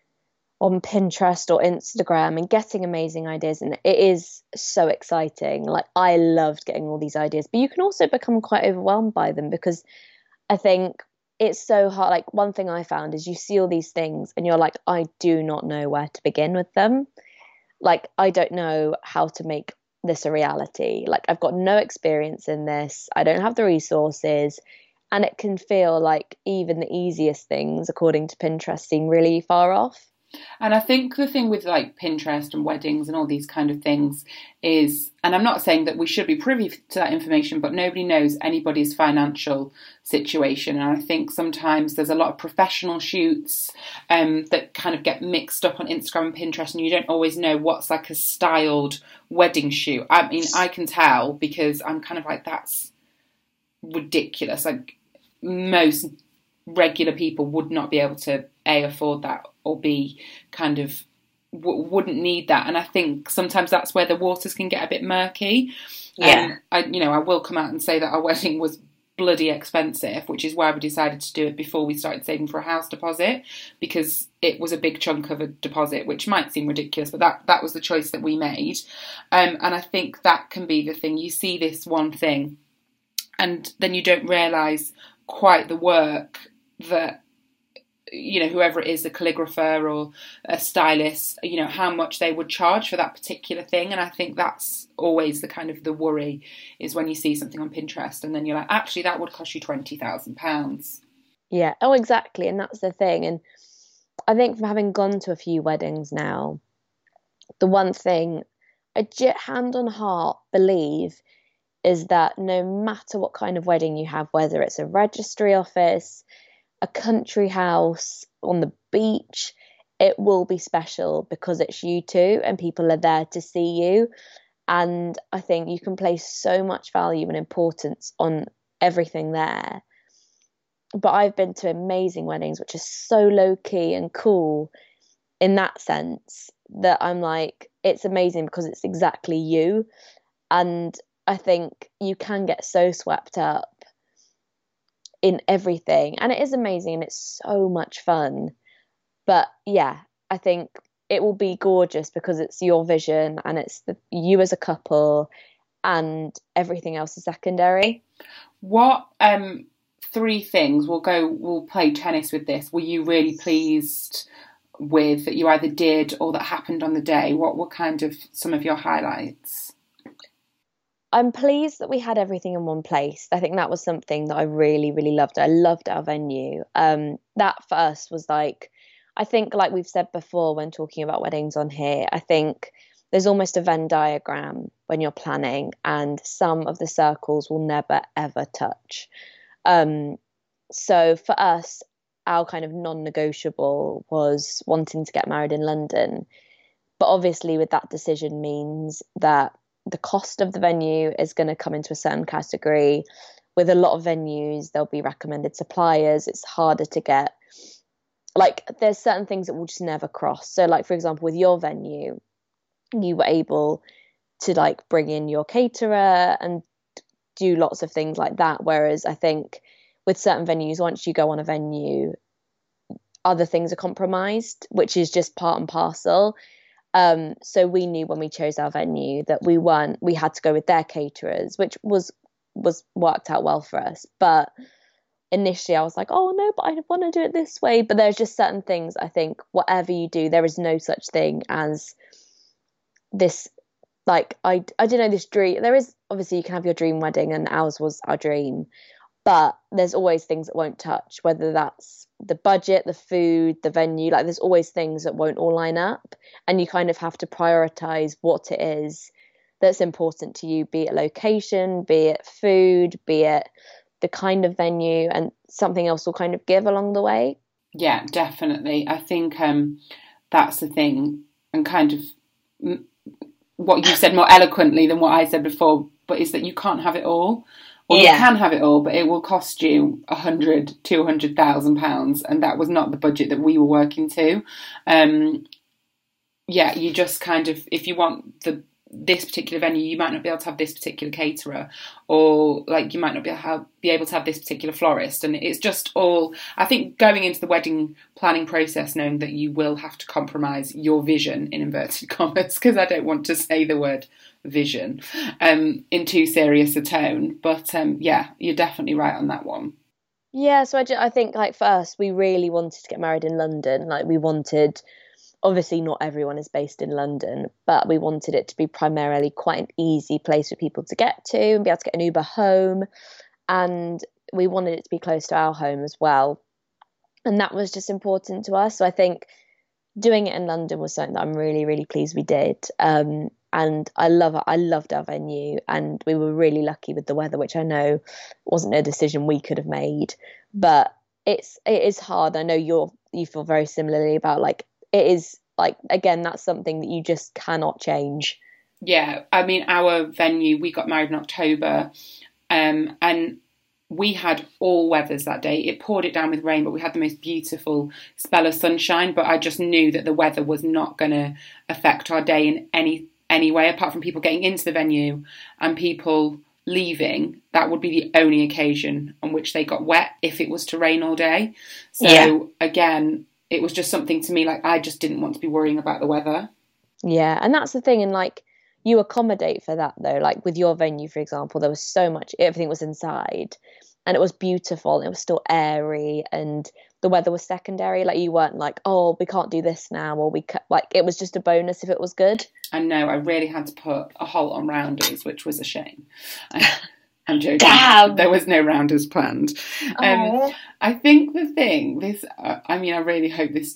on Pinterest or Instagram and getting amazing ideas, and it is so exciting. Like, I loved getting all these ideas, but you can also become quite overwhelmed by them, because I think it's so hard. Like, one thing I found is you see all these things and you're like, I do not know where to begin with them. Like, I don't know how to make this a reality. Like, I've got no experience in this. I don't have the resources. And it can feel like even the easiest things, according to Pinterest, seem really far off. And I think the thing with like Pinterest and weddings and all these kind of things is, and I'm not saying that we should be privy to that information, but nobody knows anybody's financial situation. And I think sometimes there's a lot of professional shoots um, that kind of get mixed up on Instagram and Pinterest, and you don't always know what's like a styled wedding shoot. I mean, I can tell, because I'm kind of like, that's ridiculous. Like, most regular people would not be able to A, afford that, or B, kind of w- wouldn't need that. And I think sometimes that's where the waters can get a bit murky. Yeah. Um, I, you know, I will come out and say that our wedding was bloody expensive, which is why we decided to do it before we started saving for a house deposit, because it was a big chunk of a deposit, which might seem ridiculous, but that, that was the choice that we made. Um, and I think that can be the thing. You see this one thing, and then you don't realise quite the work that, you know, whoever it is, a calligrapher or a stylist, you know, how much they would charge for that particular thing. And I think that's always the kind of the worry, is when you see something on Pinterest and then you're like, actually, that would cost you twenty thousand pounds. Yeah. Oh, exactly. And that's the thing. And I think from having gone to a few weddings now, the one thing I, hand on heart, believe is that no matter what kind of wedding you have, whether it's a registry office, a country house, on the beach, it will be special because it's you two and people are there to see you. And I think you can place so much value and importance on everything there. but I've been to amazing weddings, which are so low key and cool in that sense, that I'm like, it's amazing because it's exactly you. And I think you can get so swept up in everything, and it is amazing and it's so much fun. But yeah, I think it will be gorgeous because it's your vision and it's the, you as a couple, and everything else is secondary. What um three things, we'll go we'll play tennis with this, were you really pleased with that you either did or that happened on the day? What were kind of some of your highlights? I'm pleased that we had everything in one place. I think that was something that I really, really loved. I loved our venue. Um, that first was like, I think like we've said before when talking about weddings on here, I think there's almost a Venn diagram when you're planning, and some of the circles will never, ever touch. Um, so for us, our kind of non-negotiable was wanting to get married in London. But obviously with that decision means that the cost of the venue is going to come into a certain category. With a lot of venues, there'll be recommended suppliers. It's harder to get, like, there's certain things that will just never cross. So like, for example, with your venue, you were able to like bring in your caterer and do lots of things like that. Whereas I think with certain venues, once you go on a venue, other things are compromised, which is just part and parcel. Um, so we knew when we chose our venue that we weren't, we had to go with their caterers, which was, was worked out well for us. But initially I was like, oh no, but I want to do it this way. But there's just certain things, I think, whatever you do, there is no such thing as this, like, I, I don't know, this dream. There is, obviously you can have your dream wedding, and ours was our dream, but there's always things that won't touch, whether that's the budget, the food, the venue. Like, there's always things that won't all line up, and you kind of have to prioritize what it is that's important to you, be it location, be it food, be it the kind of venue, and something else will kind of give along the way. Yeah, definitely. I think um, that's the thing, and kind of m- what you said more eloquently than what I said before, but is that you can't have it all. Or yeah. You can have it all, but it will cost you a hundred, two hundred thousand pounds, and that was not the budget that we were working to. Um, yeah, you just kind of, if you want the this particular venue, you might not be able to have this particular caterer, or like you might not be able, have, be able to have this particular florist, and it's just all. I think going into the wedding planning process, knowing that you will have to compromise your vision in inverted commas, because I don't want to say the word vision um in too serious a tone, but um yeah, you're definitely right on that one. Yeah, so I, just, I think like for us, we really wanted to get married in London. Like, we wanted, obviously not everyone is based in London, but we wanted it to be primarily quite an easy place for people to get to and be able to get an Uber home, and we wanted it to be close to our home as well, and that was just important to us. So I think doing it in London was something that I'm really, really pleased we did. Um, and I love it. I loved our venue, and we were really lucky with the weather, which I know wasn't a decision we could have made, but it's, it is hard. I know you're, you feel very similarly about, like, it is like, again, that's something that you just cannot change. Yeah. I mean, our venue, we got married in October, um, and we had all weathers that day. It poured it down with rain, but we had the most beautiful spell of sunshine. But I just knew that the weather was not going to affect our day in any any way, apart from people getting into the venue and people leaving. That would be the only occasion on which they got wet, if it was to rain all day. So yeah. Again, it was just something to me, like, I just didn't want to be worrying about the weather. Yeah, and that's the thing, and like, you accommodate for that though. Like with your venue, for example, there was so much, everything was inside and it was beautiful, and it was still airy, and the weather was secondary. Like, you weren't like, oh, we can't do this now, or we ca-. Like, it was just a bonus if it was good. I know, I really had to put a halt on rounders, which was a shame. I, I'm joking. Damn. There was no rounders planned. Um, I think the thing, this, uh, I mean, I really hope this,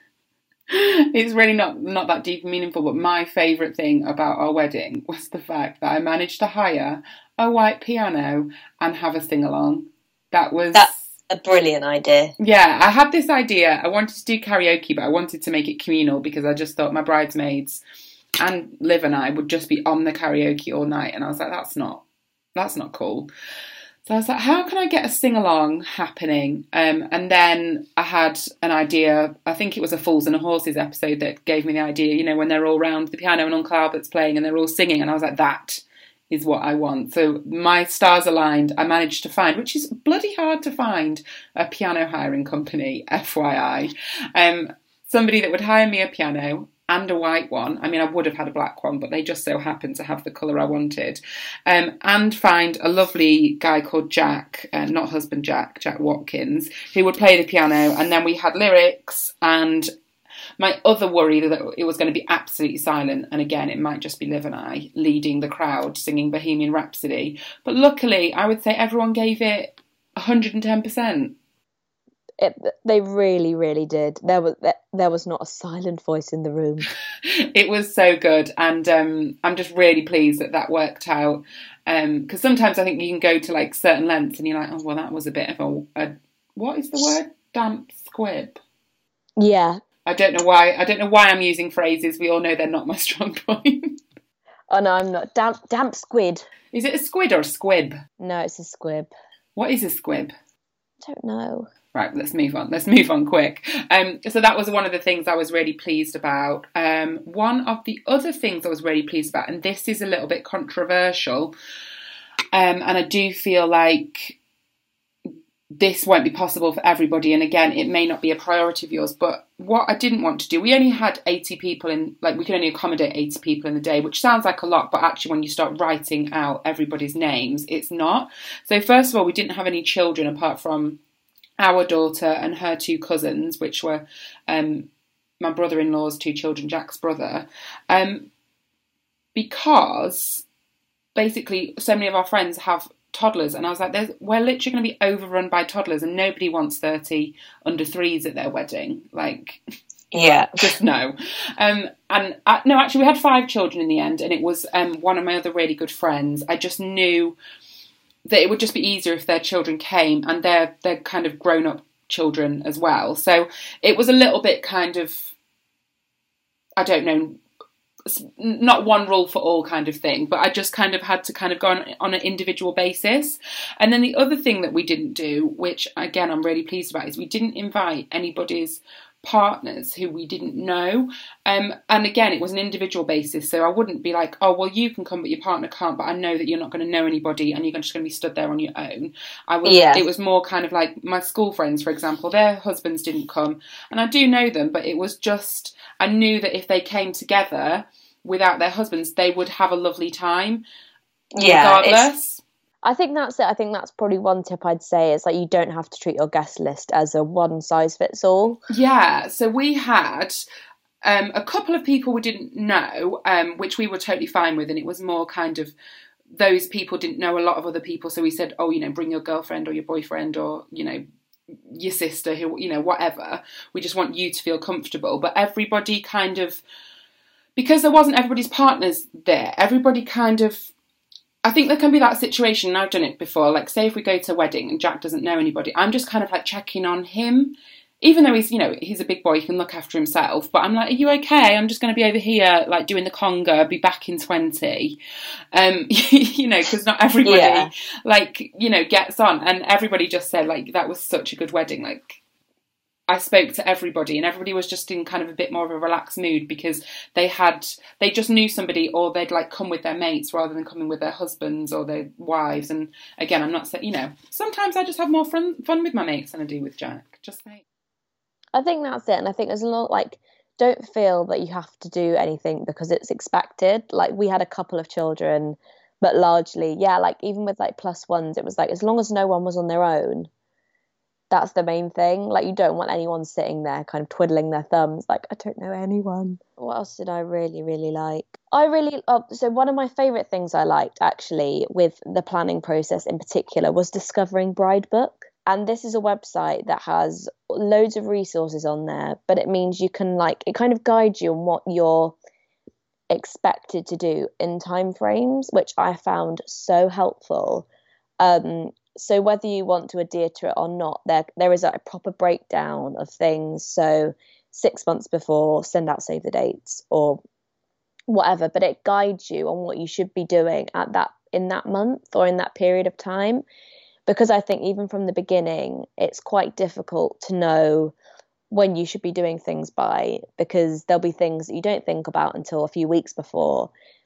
it's really not, not that deep and meaningful, but my favourite thing about our wedding was the fact that I managed to hire a white piano and have a sing-along. That was... That's a brilliant idea. Yeah, I had this idea. I wanted to do karaoke, but I wanted to make it communal, because I just thought my bridesmaids and Liv and I would just be on the karaoke all night, and I was like, that's not, that's not cool. So So I was like, how can I get a sing-along happening? Um, and then I had an idea. I think it was a Fools and Horses episode that gave me the idea, you know, when they're all round the piano and Uncle Albert's playing and they're all singing. And I was like, that is what I want. So my stars aligned. I managed to find, which is bloody hard to find, a piano hiring company, F Y I. Um, somebody that would hire me a piano and a white one. I mean, I would have had a black one, but they just so happened to have the colour I wanted. Um, and find a lovely guy called Jack, uh, not husband Jack, Jack Watkins, who would play the piano. And then we had lyrics, and my other worry that it was going to be absolutely silent. And again, it might just be Liv and I leading the crowd singing Bohemian Rhapsody. But luckily, I would say everyone gave it one hundred ten percent. It, they really, really did. There was there was not a silent voice in the room. It was so good, and um, I'm just really pleased that that worked out. Because um, sometimes I think you can go to like certain lengths, and you're like, oh well, that was a bit of a, a what is the word? Damp squib. Yeah. I don't know why. I don't know why I'm using phrases. We all know they're not my strong point. Oh no, I'm not. Damp, damp squid. Is it a squid or a squib? No, it's a squib. What is a squib? I don't know. Right, let's move on. Let's move on quick. Um, so that was one of the things I was really pleased about. Um, one of the other things I was really pleased about, and this is a little bit controversial, um, and I do feel like this won't be possible for everybody. And again, it may not be a priority of yours, but what I didn't want to do, we only had eighty people in, like we could only accommodate eighty people in the day, which sounds like a lot, but actually when you start writing out everybody's names, it's not. So first of all, we didn't have any children apart from our daughter and her two cousins, which were um, my brother-in-law's two children, Jack's brother, um, because basically so many of our friends have toddlers, and I was like, There's, we're literally going to be overrun by toddlers, and nobody wants thirty under threes at their wedding. Like, yeah, just no. Um, and I, no, actually, we had five children in the end, and it was um, one of my other really good friends. I just knew that it would just be easier if their children came, and they're they're kind of grown up children as well. So it was a little bit kind of, I don't know, not one rule for all kind of thing, but I just kind of had to kind of go on, on an individual basis. And then the other thing that we didn't do, which again I'm really pleased about, is we didn't invite anybody's partners who we didn't know. Um, and again, it was an individual basis, so I wouldn't be like, oh, well, you can come, but your partner can't, but I know that you're not going to know anybody and you're just going to be stood there on your own. I was, yeah. It was more kind of like my school friends, for example, their husbands didn't come, and I do know them, but it was just, I knew that if they came together without their husbands, they would have a lovely time, yeah, regardless. I think that's it. I think that's probably one tip I'd say is like you don't have to treat your guest list as a one size fits all. Yeah, so we had um, a couple of people we didn't know, um, which we were totally fine with, and it was more kind of those people didn't know a lot of other people, so we said, oh, you know, bring your girlfriend or your boyfriend or, you know, your sister, who, you know, whatever. We just want you to feel comfortable. But everybody kind of, because there wasn't everybody's partners there, everybody kind of, I think there can be that situation, and I've done it before, like say if we go to a wedding and Jack doesn't know anybody, I'm just kind of like checking on him, even though he's, you know, he's a big boy, he can look after himself, but I'm like, are you okay? I'm just going to be over here, like doing the conga, be back in twenty, um, you know, because not everybody, yeah. like, you know, gets on, and everybody just said, like, that was such a good wedding, like, I spoke to everybody, and everybody was just in kind of a bit more of a relaxed mood because they had, they just knew somebody, or they'd like come with their mates rather than coming with their husbands or their wives. And again, I'm not saying, you know, sometimes I just have more fun, fun with my mates than I do with Jack. Just saying. I think that's it. And I think there's a lot, like, don't feel that you have to do anything because it's expected. Like, we had a couple of children, but largely, yeah, like even with like plus ones, it was like, as long as no one was on their own, that's the main thing. Like, you don't want anyone sitting there kind of twiddling their thumbs like, I don't know anyone. What else did I really, really like? I really, uh, so one of my favourite things I liked actually with the planning process in particular was discovering Bridebook. And this is a website that has loads of resources on there, but it means you can like, it kind of guides you on what you're expected to do in time frames, which I found so helpful. Um, So whether you want to adhere to it or not, there there is a proper breakdown of things. So six months before, send out save the dates or whatever. But it guides you on what you should be doing at that in that month or in that period of time. because I think even from the beginning, it's quite difficult to know when you should be doing things by, because there'll be things that you don't think about until a few weeks before,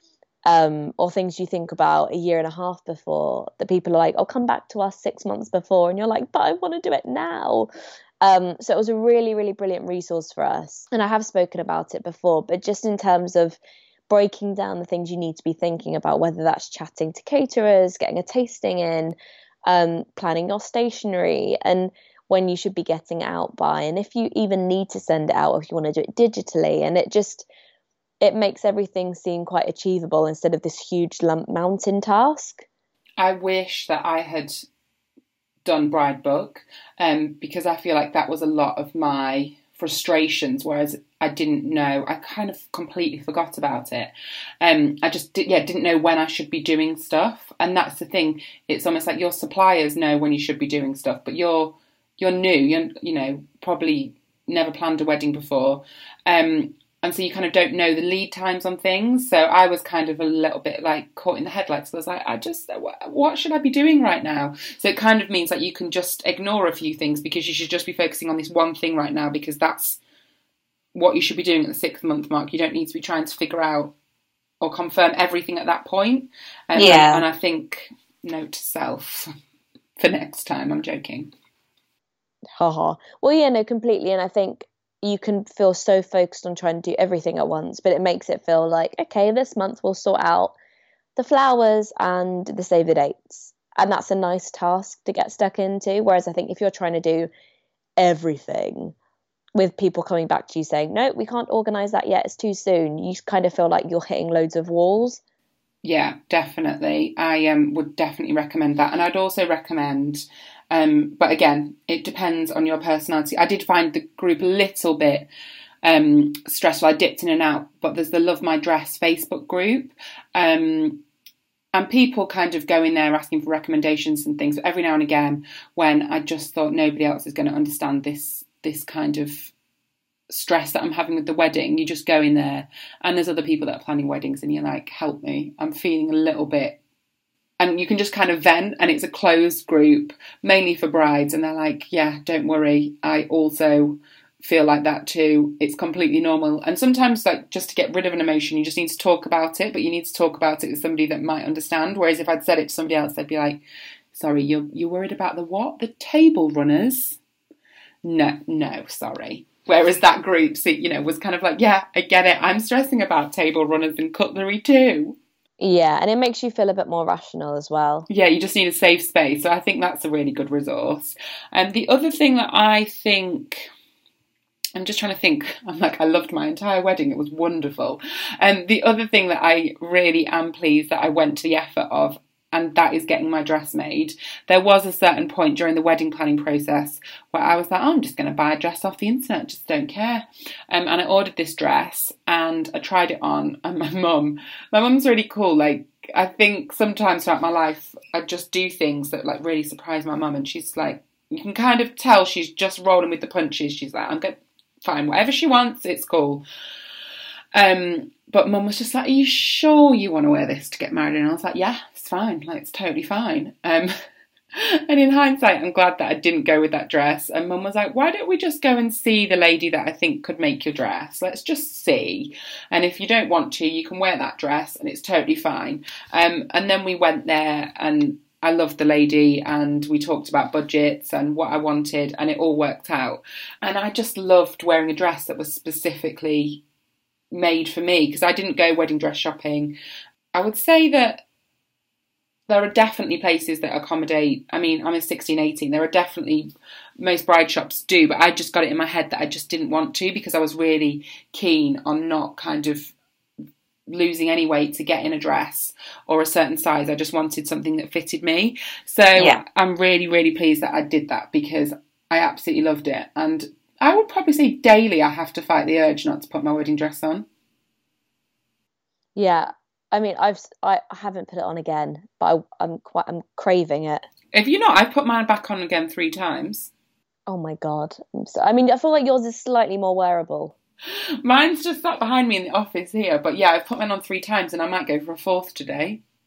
um, or things you think about a year and a half before, that people are like, oh, come back to us six months before. And you're like, but I want to do it now. Um, so it was a really, really brilliant resource for us. And I have spoken about it before, but just in terms of breaking down the things you need to be thinking about, whether that's chatting to caterers, getting a tasting in, um, planning your stationery, and when you should be getting out by, and if you even need to send it out, if you want to do it digitally. And it just, it makes everything seem quite achievable instead of this huge lump mountain task. I wish that I had done Bride Book, um, because I feel like that was a lot of my frustrations, whereas I didn't know, I kind of completely forgot about it. Um, I just did, yeah, didn't know when I should be doing stuff. And that's the thing. It's almost like your suppliers know when you should be doing stuff, but you're, you're new, you're, you know, probably never planned a wedding before. Um, and so you kind of don't know the lead times on things. So I was kind of a little bit like caught in the headlights. I was like, I just, what should I be doing right now? So it kind of means that you can just ignore a few things, because you should just be focusing on this one thing right now, because that's what you should be doing at the sixth month mark. You don't need to be trying to figure out or confirm everything at that point. Um, yeah. And I think, note to self for next time. I'm joking. Haha. Well, yeah, no, completely. And I think you can feel so focused on trying to do everything at once, but it makes it feel like, okay, this month we'll sort out the flowers and the save the dates. And that's a nice task to get stuck into. Whereas I think if you're trying to do everything with people coming back to you saying, no, we can't organise that yet, it's too soon, you kind of feel like you're hitting loads of walls. Yeah, definitely. I um, would definitely recommend that. And I'd also recommend, um, but again, it depends on your personality. I did find the group a little bit um, stressful. I dipped in and out, but there's the Love My Dress Facebook group. Um, and people kind of go in there asking for recommendations and things. But every now and again, when I just thought nobody else is going to understand this, this kind of stress that I'm having with the wedding, you just go in there and there's other people that are planning weddings and you're like, help me, I'm feeling a little bit, and you can just kind of vent, and it's a closed group mainly for brides, and they're like, yeah, don't worry, I also feel like that too, it's completely normal. And sometimes, like, just to get rid of an emotion, you just need to talk about it, but you need to talk about it with somebody that might understand. Whereas if I'd said it to somebody else, they'd be like, sorry, you're you're worried about the what? The table runners? No, no, sorry. Whereas that group, you know, was kind of like, yeah, I get it. I'm stressing about table runners and cutlery too. Yeah, and it makes you feel a bit more rational as well. Yeah, you just need a safe space. So I think that's a really good resource. And the other thing that I think, I'm just trying to think, I'm like, I loved my entire wedding. It was wonderful. And the other thing that I really am pleased that I went to the effort of, and that is getting my dress made. There was a certain point during the wedding planning process where I was like, oh, I'm just going to buy a dress off the internet, just don't care. Um, and I ordered this dress and I tried it on, and my mum, my mum's really cool. Like, I think sometimes throughout my life, I just do things that like really surprise my mum, and she's like, you can kind of tell she's just rolling with the punches. She's like, I'm good, fine, whatever she wants, it's cool. Um, but mum was just like, are you sure you want to wear this to get married? And I was like, yeah, it's fine. Like, it's totally fine. Um, and in hindsight, I'm glad that I didn't go with that dress. And mum was like, why don't we just go and see the lady that I think could make your dress? Let's just see. And if you don't want to, you can wear that dress and it's totally fine. Um, and then we went there and I loved the lady, and we talked about budgets and what I wanted, and it all worked out. And I just loved wearing a dress that was specifically made for me, because I didn't go wedding dress shopping. I would say that there are definitely places that accommodate, I mean, I'm a sixteen, eighteen, there are definitely, most bride shops do, but I just got it in my head that I just didn't want to, because I was really keen on not kind of losing any weight to get in a dress or a certain size. I just wanted something that fitted me. So yeah. I'm really, really pleased that I did that, because I absolutely loved it. And I would probably say daily I have to fight the urge not to put my wedding dress on. Yeah, I mean, I've I haven't put it on again, but I, I'm quite I'm craving it. Have you not? I've put mine back on again three times. Oh my god! So, I mean, I feel like yours is slightly more wearable. Mine's just sat behind me in the office here, but yeah, I've put mine on three times, and I might go for a fourth today.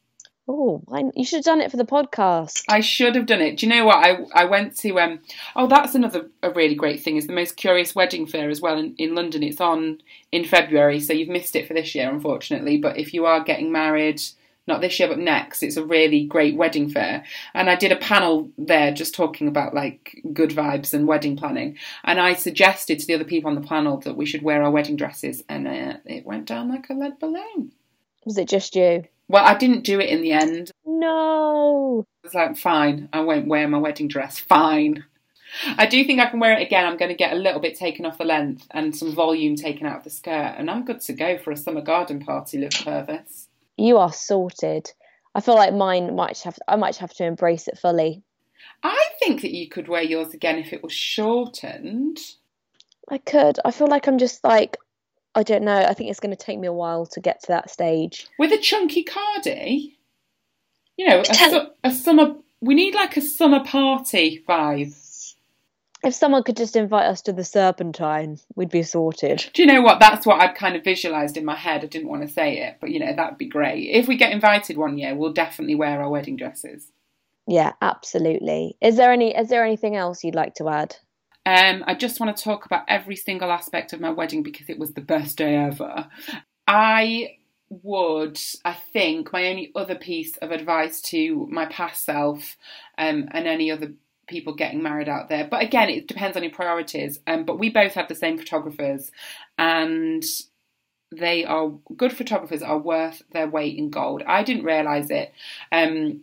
Oh, you should have done it for the podcast. I should have done it. Do you know what? I I went to, um. oh, that's another a really great thing, is the Most Curious Wedding Fair as well in, in London. It's on in February, so you've missed it for this year, unfortunately. But if you are getting married, not this year, but next, it's a really great wedding fair. And I did a panel there just talking about like good vibes and wedding planning. And I suggested to the other people on the panel that we should wear our wedding dresses, and uh, it went down like a lead balloon. Was it just you? Well, I didn't do it in the end. No. I was like, fine, I won't wear my wedding dress. Fine. I do think I can wear it again. I'm going to get a little bit taken off the length and some volume taken out of the skirt, and I'm good to go for a summer garden party, Liv Purvis. You are sorted. I feel like mine might have. I might have to embrace it fully. I think that you could wear yours again if it was shortened. I could. I feel like I'm just like, I don't know. I think it's going to take me a while to get to that stage. With a chunky cardi? You know, a, su- a summer... We need like a summer party vibe. If someone could just invite us to the Serpentine, we'd be sorted. Do you know what? That's what I'd kind of visualised in my head. I didn't want to say it, but, you know, that'd be great. If we get invited one year, we'll definitely wear our wedding dresses. Yeah, absolutely. Is there any? Is there anything else you'd like to add? Um, I just want to talk about every single aspect of my wedding because it was the best day ever. I would, I think, my only other piece of advice to my past self um, and any other people getting married out there, but again, it depends on your priorities. Um, but we both have the same photographers, and they are good photographers, are worth their weight in gold. I didn't realise it um,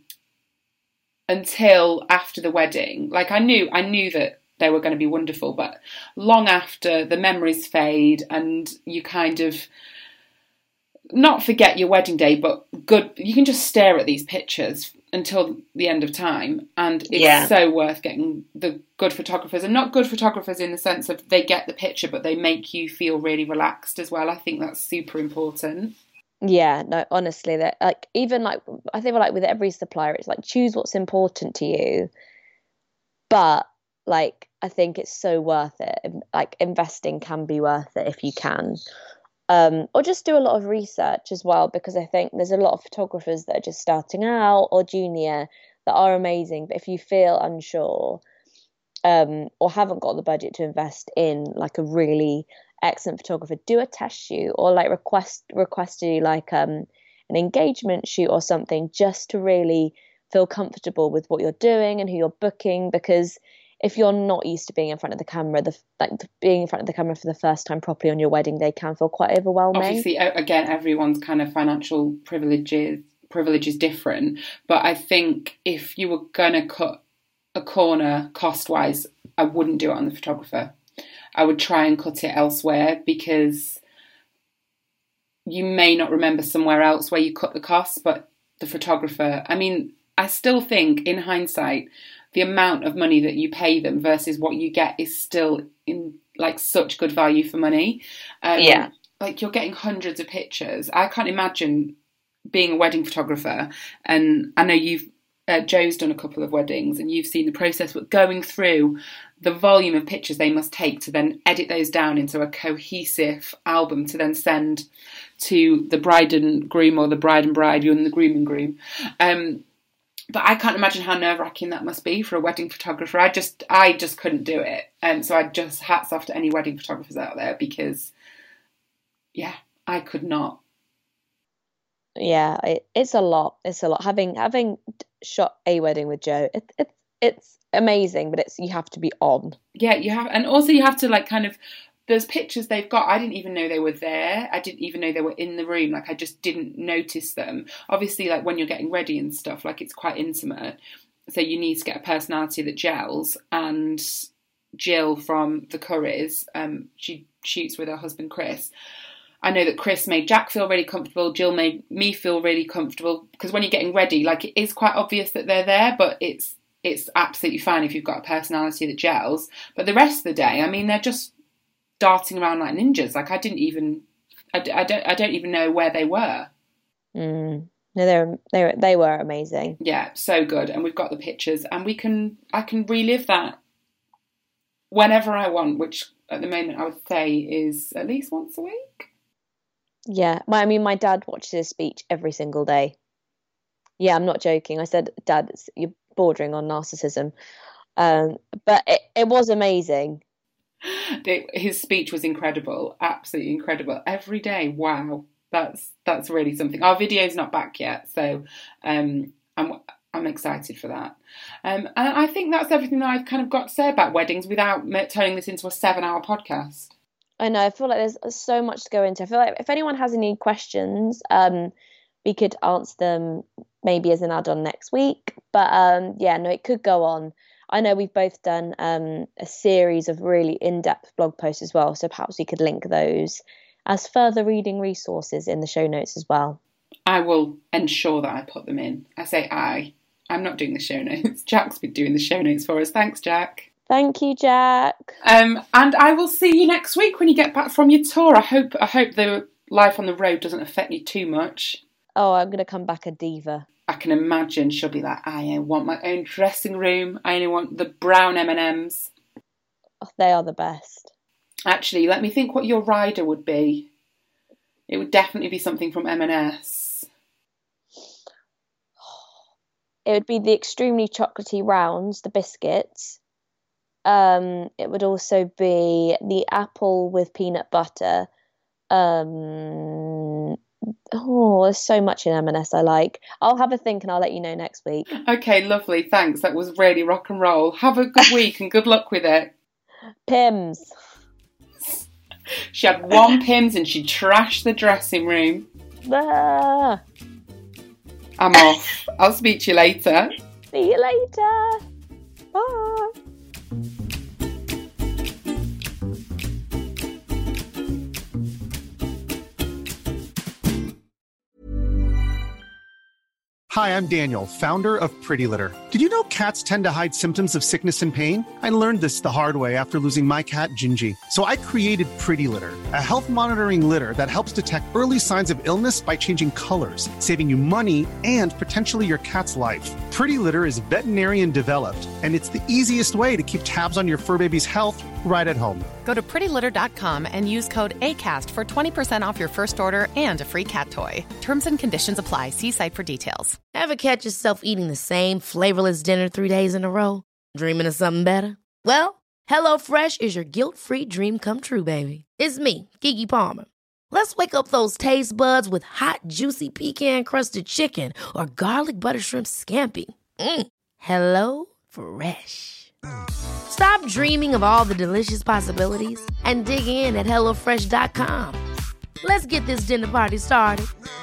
until after the wedding. Like I knew, I knew that they were going to be wonderful, but long after, the memories fade and you kind of not forget your wedding day, but good, you can just stare at these pictures until the end of time, and it's yeah. so worth getting the good photographers, and not good photographers in the sense of they get the picture, but they make you feel really relaxed as well. I think that's super important. Yeah, no, honestly, that like even like I think like with every supplier, it's like choose what's important to you, but like I think it's so worth it. Like investing can be worth it if you can. Um, or just do a lot of research as well, because I think there's a lot of photographers that are just starting out or junior that are amazing. But if you feel unsure um, or haven't got the budget to invest in like a really excellent photographer, do a test shoot or like request request to do like um, an engagement shoot or something, just to really feel comfortable with what you're doing and who you're booking. Because if you're not used to being in front of the camera, the like being in front of the camera for the first time properly on your wedding day can feel quite overwhelming. Obviously, again, everyone's kind of financial privileges privilege is different, but I think if you were gonna cut a corner cost wise, I wouldn't do it on the photographer. I would try and cut it elsewhere, because you may not remember somewhere else where you cut the costs, but the photographer, I mean, I still think in hindsight, the amount of money that you pay them versus what you get is still in like such good value for money. Um, yeah. Like you're getting hundreds of pictures. I can't imagine being a wedding photographer. And I know you've, uh, Joe's done a couple of weddings and you've seen the process, but going through the volume of pictures they must take to then edit those down into a cohesive album to then send to the bride and groom, or the bride and bride, you and the groom and groom. Um, But I can't imagine how nerve-wracking that must be for a wedding photographer. I just I just couldn't do it. And so I just hats off to any wedding photographers out there, because, yeah, I could not. Yeah, it, it's a lot. It's a lot. Having having shot a wedding with Joe, it, it, it's amazing, but it's you have to be on. Yeah, you have. And also you have to, like, kind of... Those pictures they've got, I didn't even know they were there. I didn't even know they were in the room. Like, I just didn't notice them. Obviously, like, when you're getting ready and stuff, like, it's quite intimate. So you need to get a personality that gels. And Jill from The Currys, um, she shoots with her husband, Chris. I know that Chris made Jack feel really comfortable. Jill made me feel really comfortable. Because when you're getting ready, like, it is quite obvious that they're there, but it's it's absolutely fine if you've got a personality that gels. But the rest of the day, I mean, they're just darting around like ninjas. Like I didn't even, I, I don't, I don't even know where they were. Mm. No, they were, they were, they were amazing. Yeah, so good. And we've got the pictures, and we can, I can relive that whenever I want, which at the moment I would say is at least once a week. Yeah, my, I mean, my dad watches his speech every single day. Yeah, I'm not joking. I said, Dad, it's, you're bordering on narcissism. Um, but it, it was amazing. His speech was incredible, absolutely incredible. Every day, wow, that's that's really something. Our video's not back yet, so um, I'm I'm excited for that. Um, and I think that's everything that I've kind of got to say about weddings without turning this into a seven-hour podcast. I know. I feel like there's so much to go into. I feel like if anyone has any questions, um, we could answer them maybe as an add-on next week. But um, yeah, no, it could go on. I know we've both done um, a series of really in-depth blog posts as well, so perhaps we could link those as further reading resources in the show notes as well. I will ensure that I put them in. I say I. I'm not doing the show notes. Jack's been doing the show notes for us. Thanks, Jack. Thank you, Jack. Um, and I will see you next week when you get back from your tour. I hope I hope the life on the road doesn't affect you too much. Oh, I'm going to come back a diva. I can imagine she'll be like, I want my own dressing room. I only want the brown M and M's. Oh, they are the best. Actually, let me think what your rider would be. It would definitely be something from M and S. It would be the extremely chocolatey rounds, the biscuits. Um, it would also be the apple with peanut butter. Um... Oh, there's so much in M and S I like. I'll have a think and I'll let you know next week. Okay, lovely. Thanks. That was really rock and roll. Have a good week and good luck with it. Pims. She had one Pims and she trashed the dressing room. Ah. I'm off. I'll speak to you later. See you later. Bye. Hi, I'm Daniel, founder of Pretty Litter. Did you know cats tend to hide symptoms of sickness and pain? I learned this the hard way after losing my cat, Gingy. So I created Pretty Litter, a health monitoring litter that helps detect early signs of illness by changing colors, saving you money and potentially your cat's life. Pretty Litter is veterinarian developed, and it's the easiest way to keep tabs on your fur baby's health right at home. Go to pretty litter dot com and use code ACAST for twenty percent off your first order and a free cat toy. Terms and conditions apply. See site for details. Ever catch yourself eating the same flavorless dinner three days in a row? Dreaming of something better? Well, HelloFresh is your guilt-free dream come true, baby. It's me, Keke Palmer. Let's wake up those taste buds with hot, juicy pecan-crusted chicken or garlic butter shrimp scampi. Mm. Hello Fresh. Stop dreaming of all the delicious possibilities and dig in at hello fresh dot com. Let's get this dinner party started.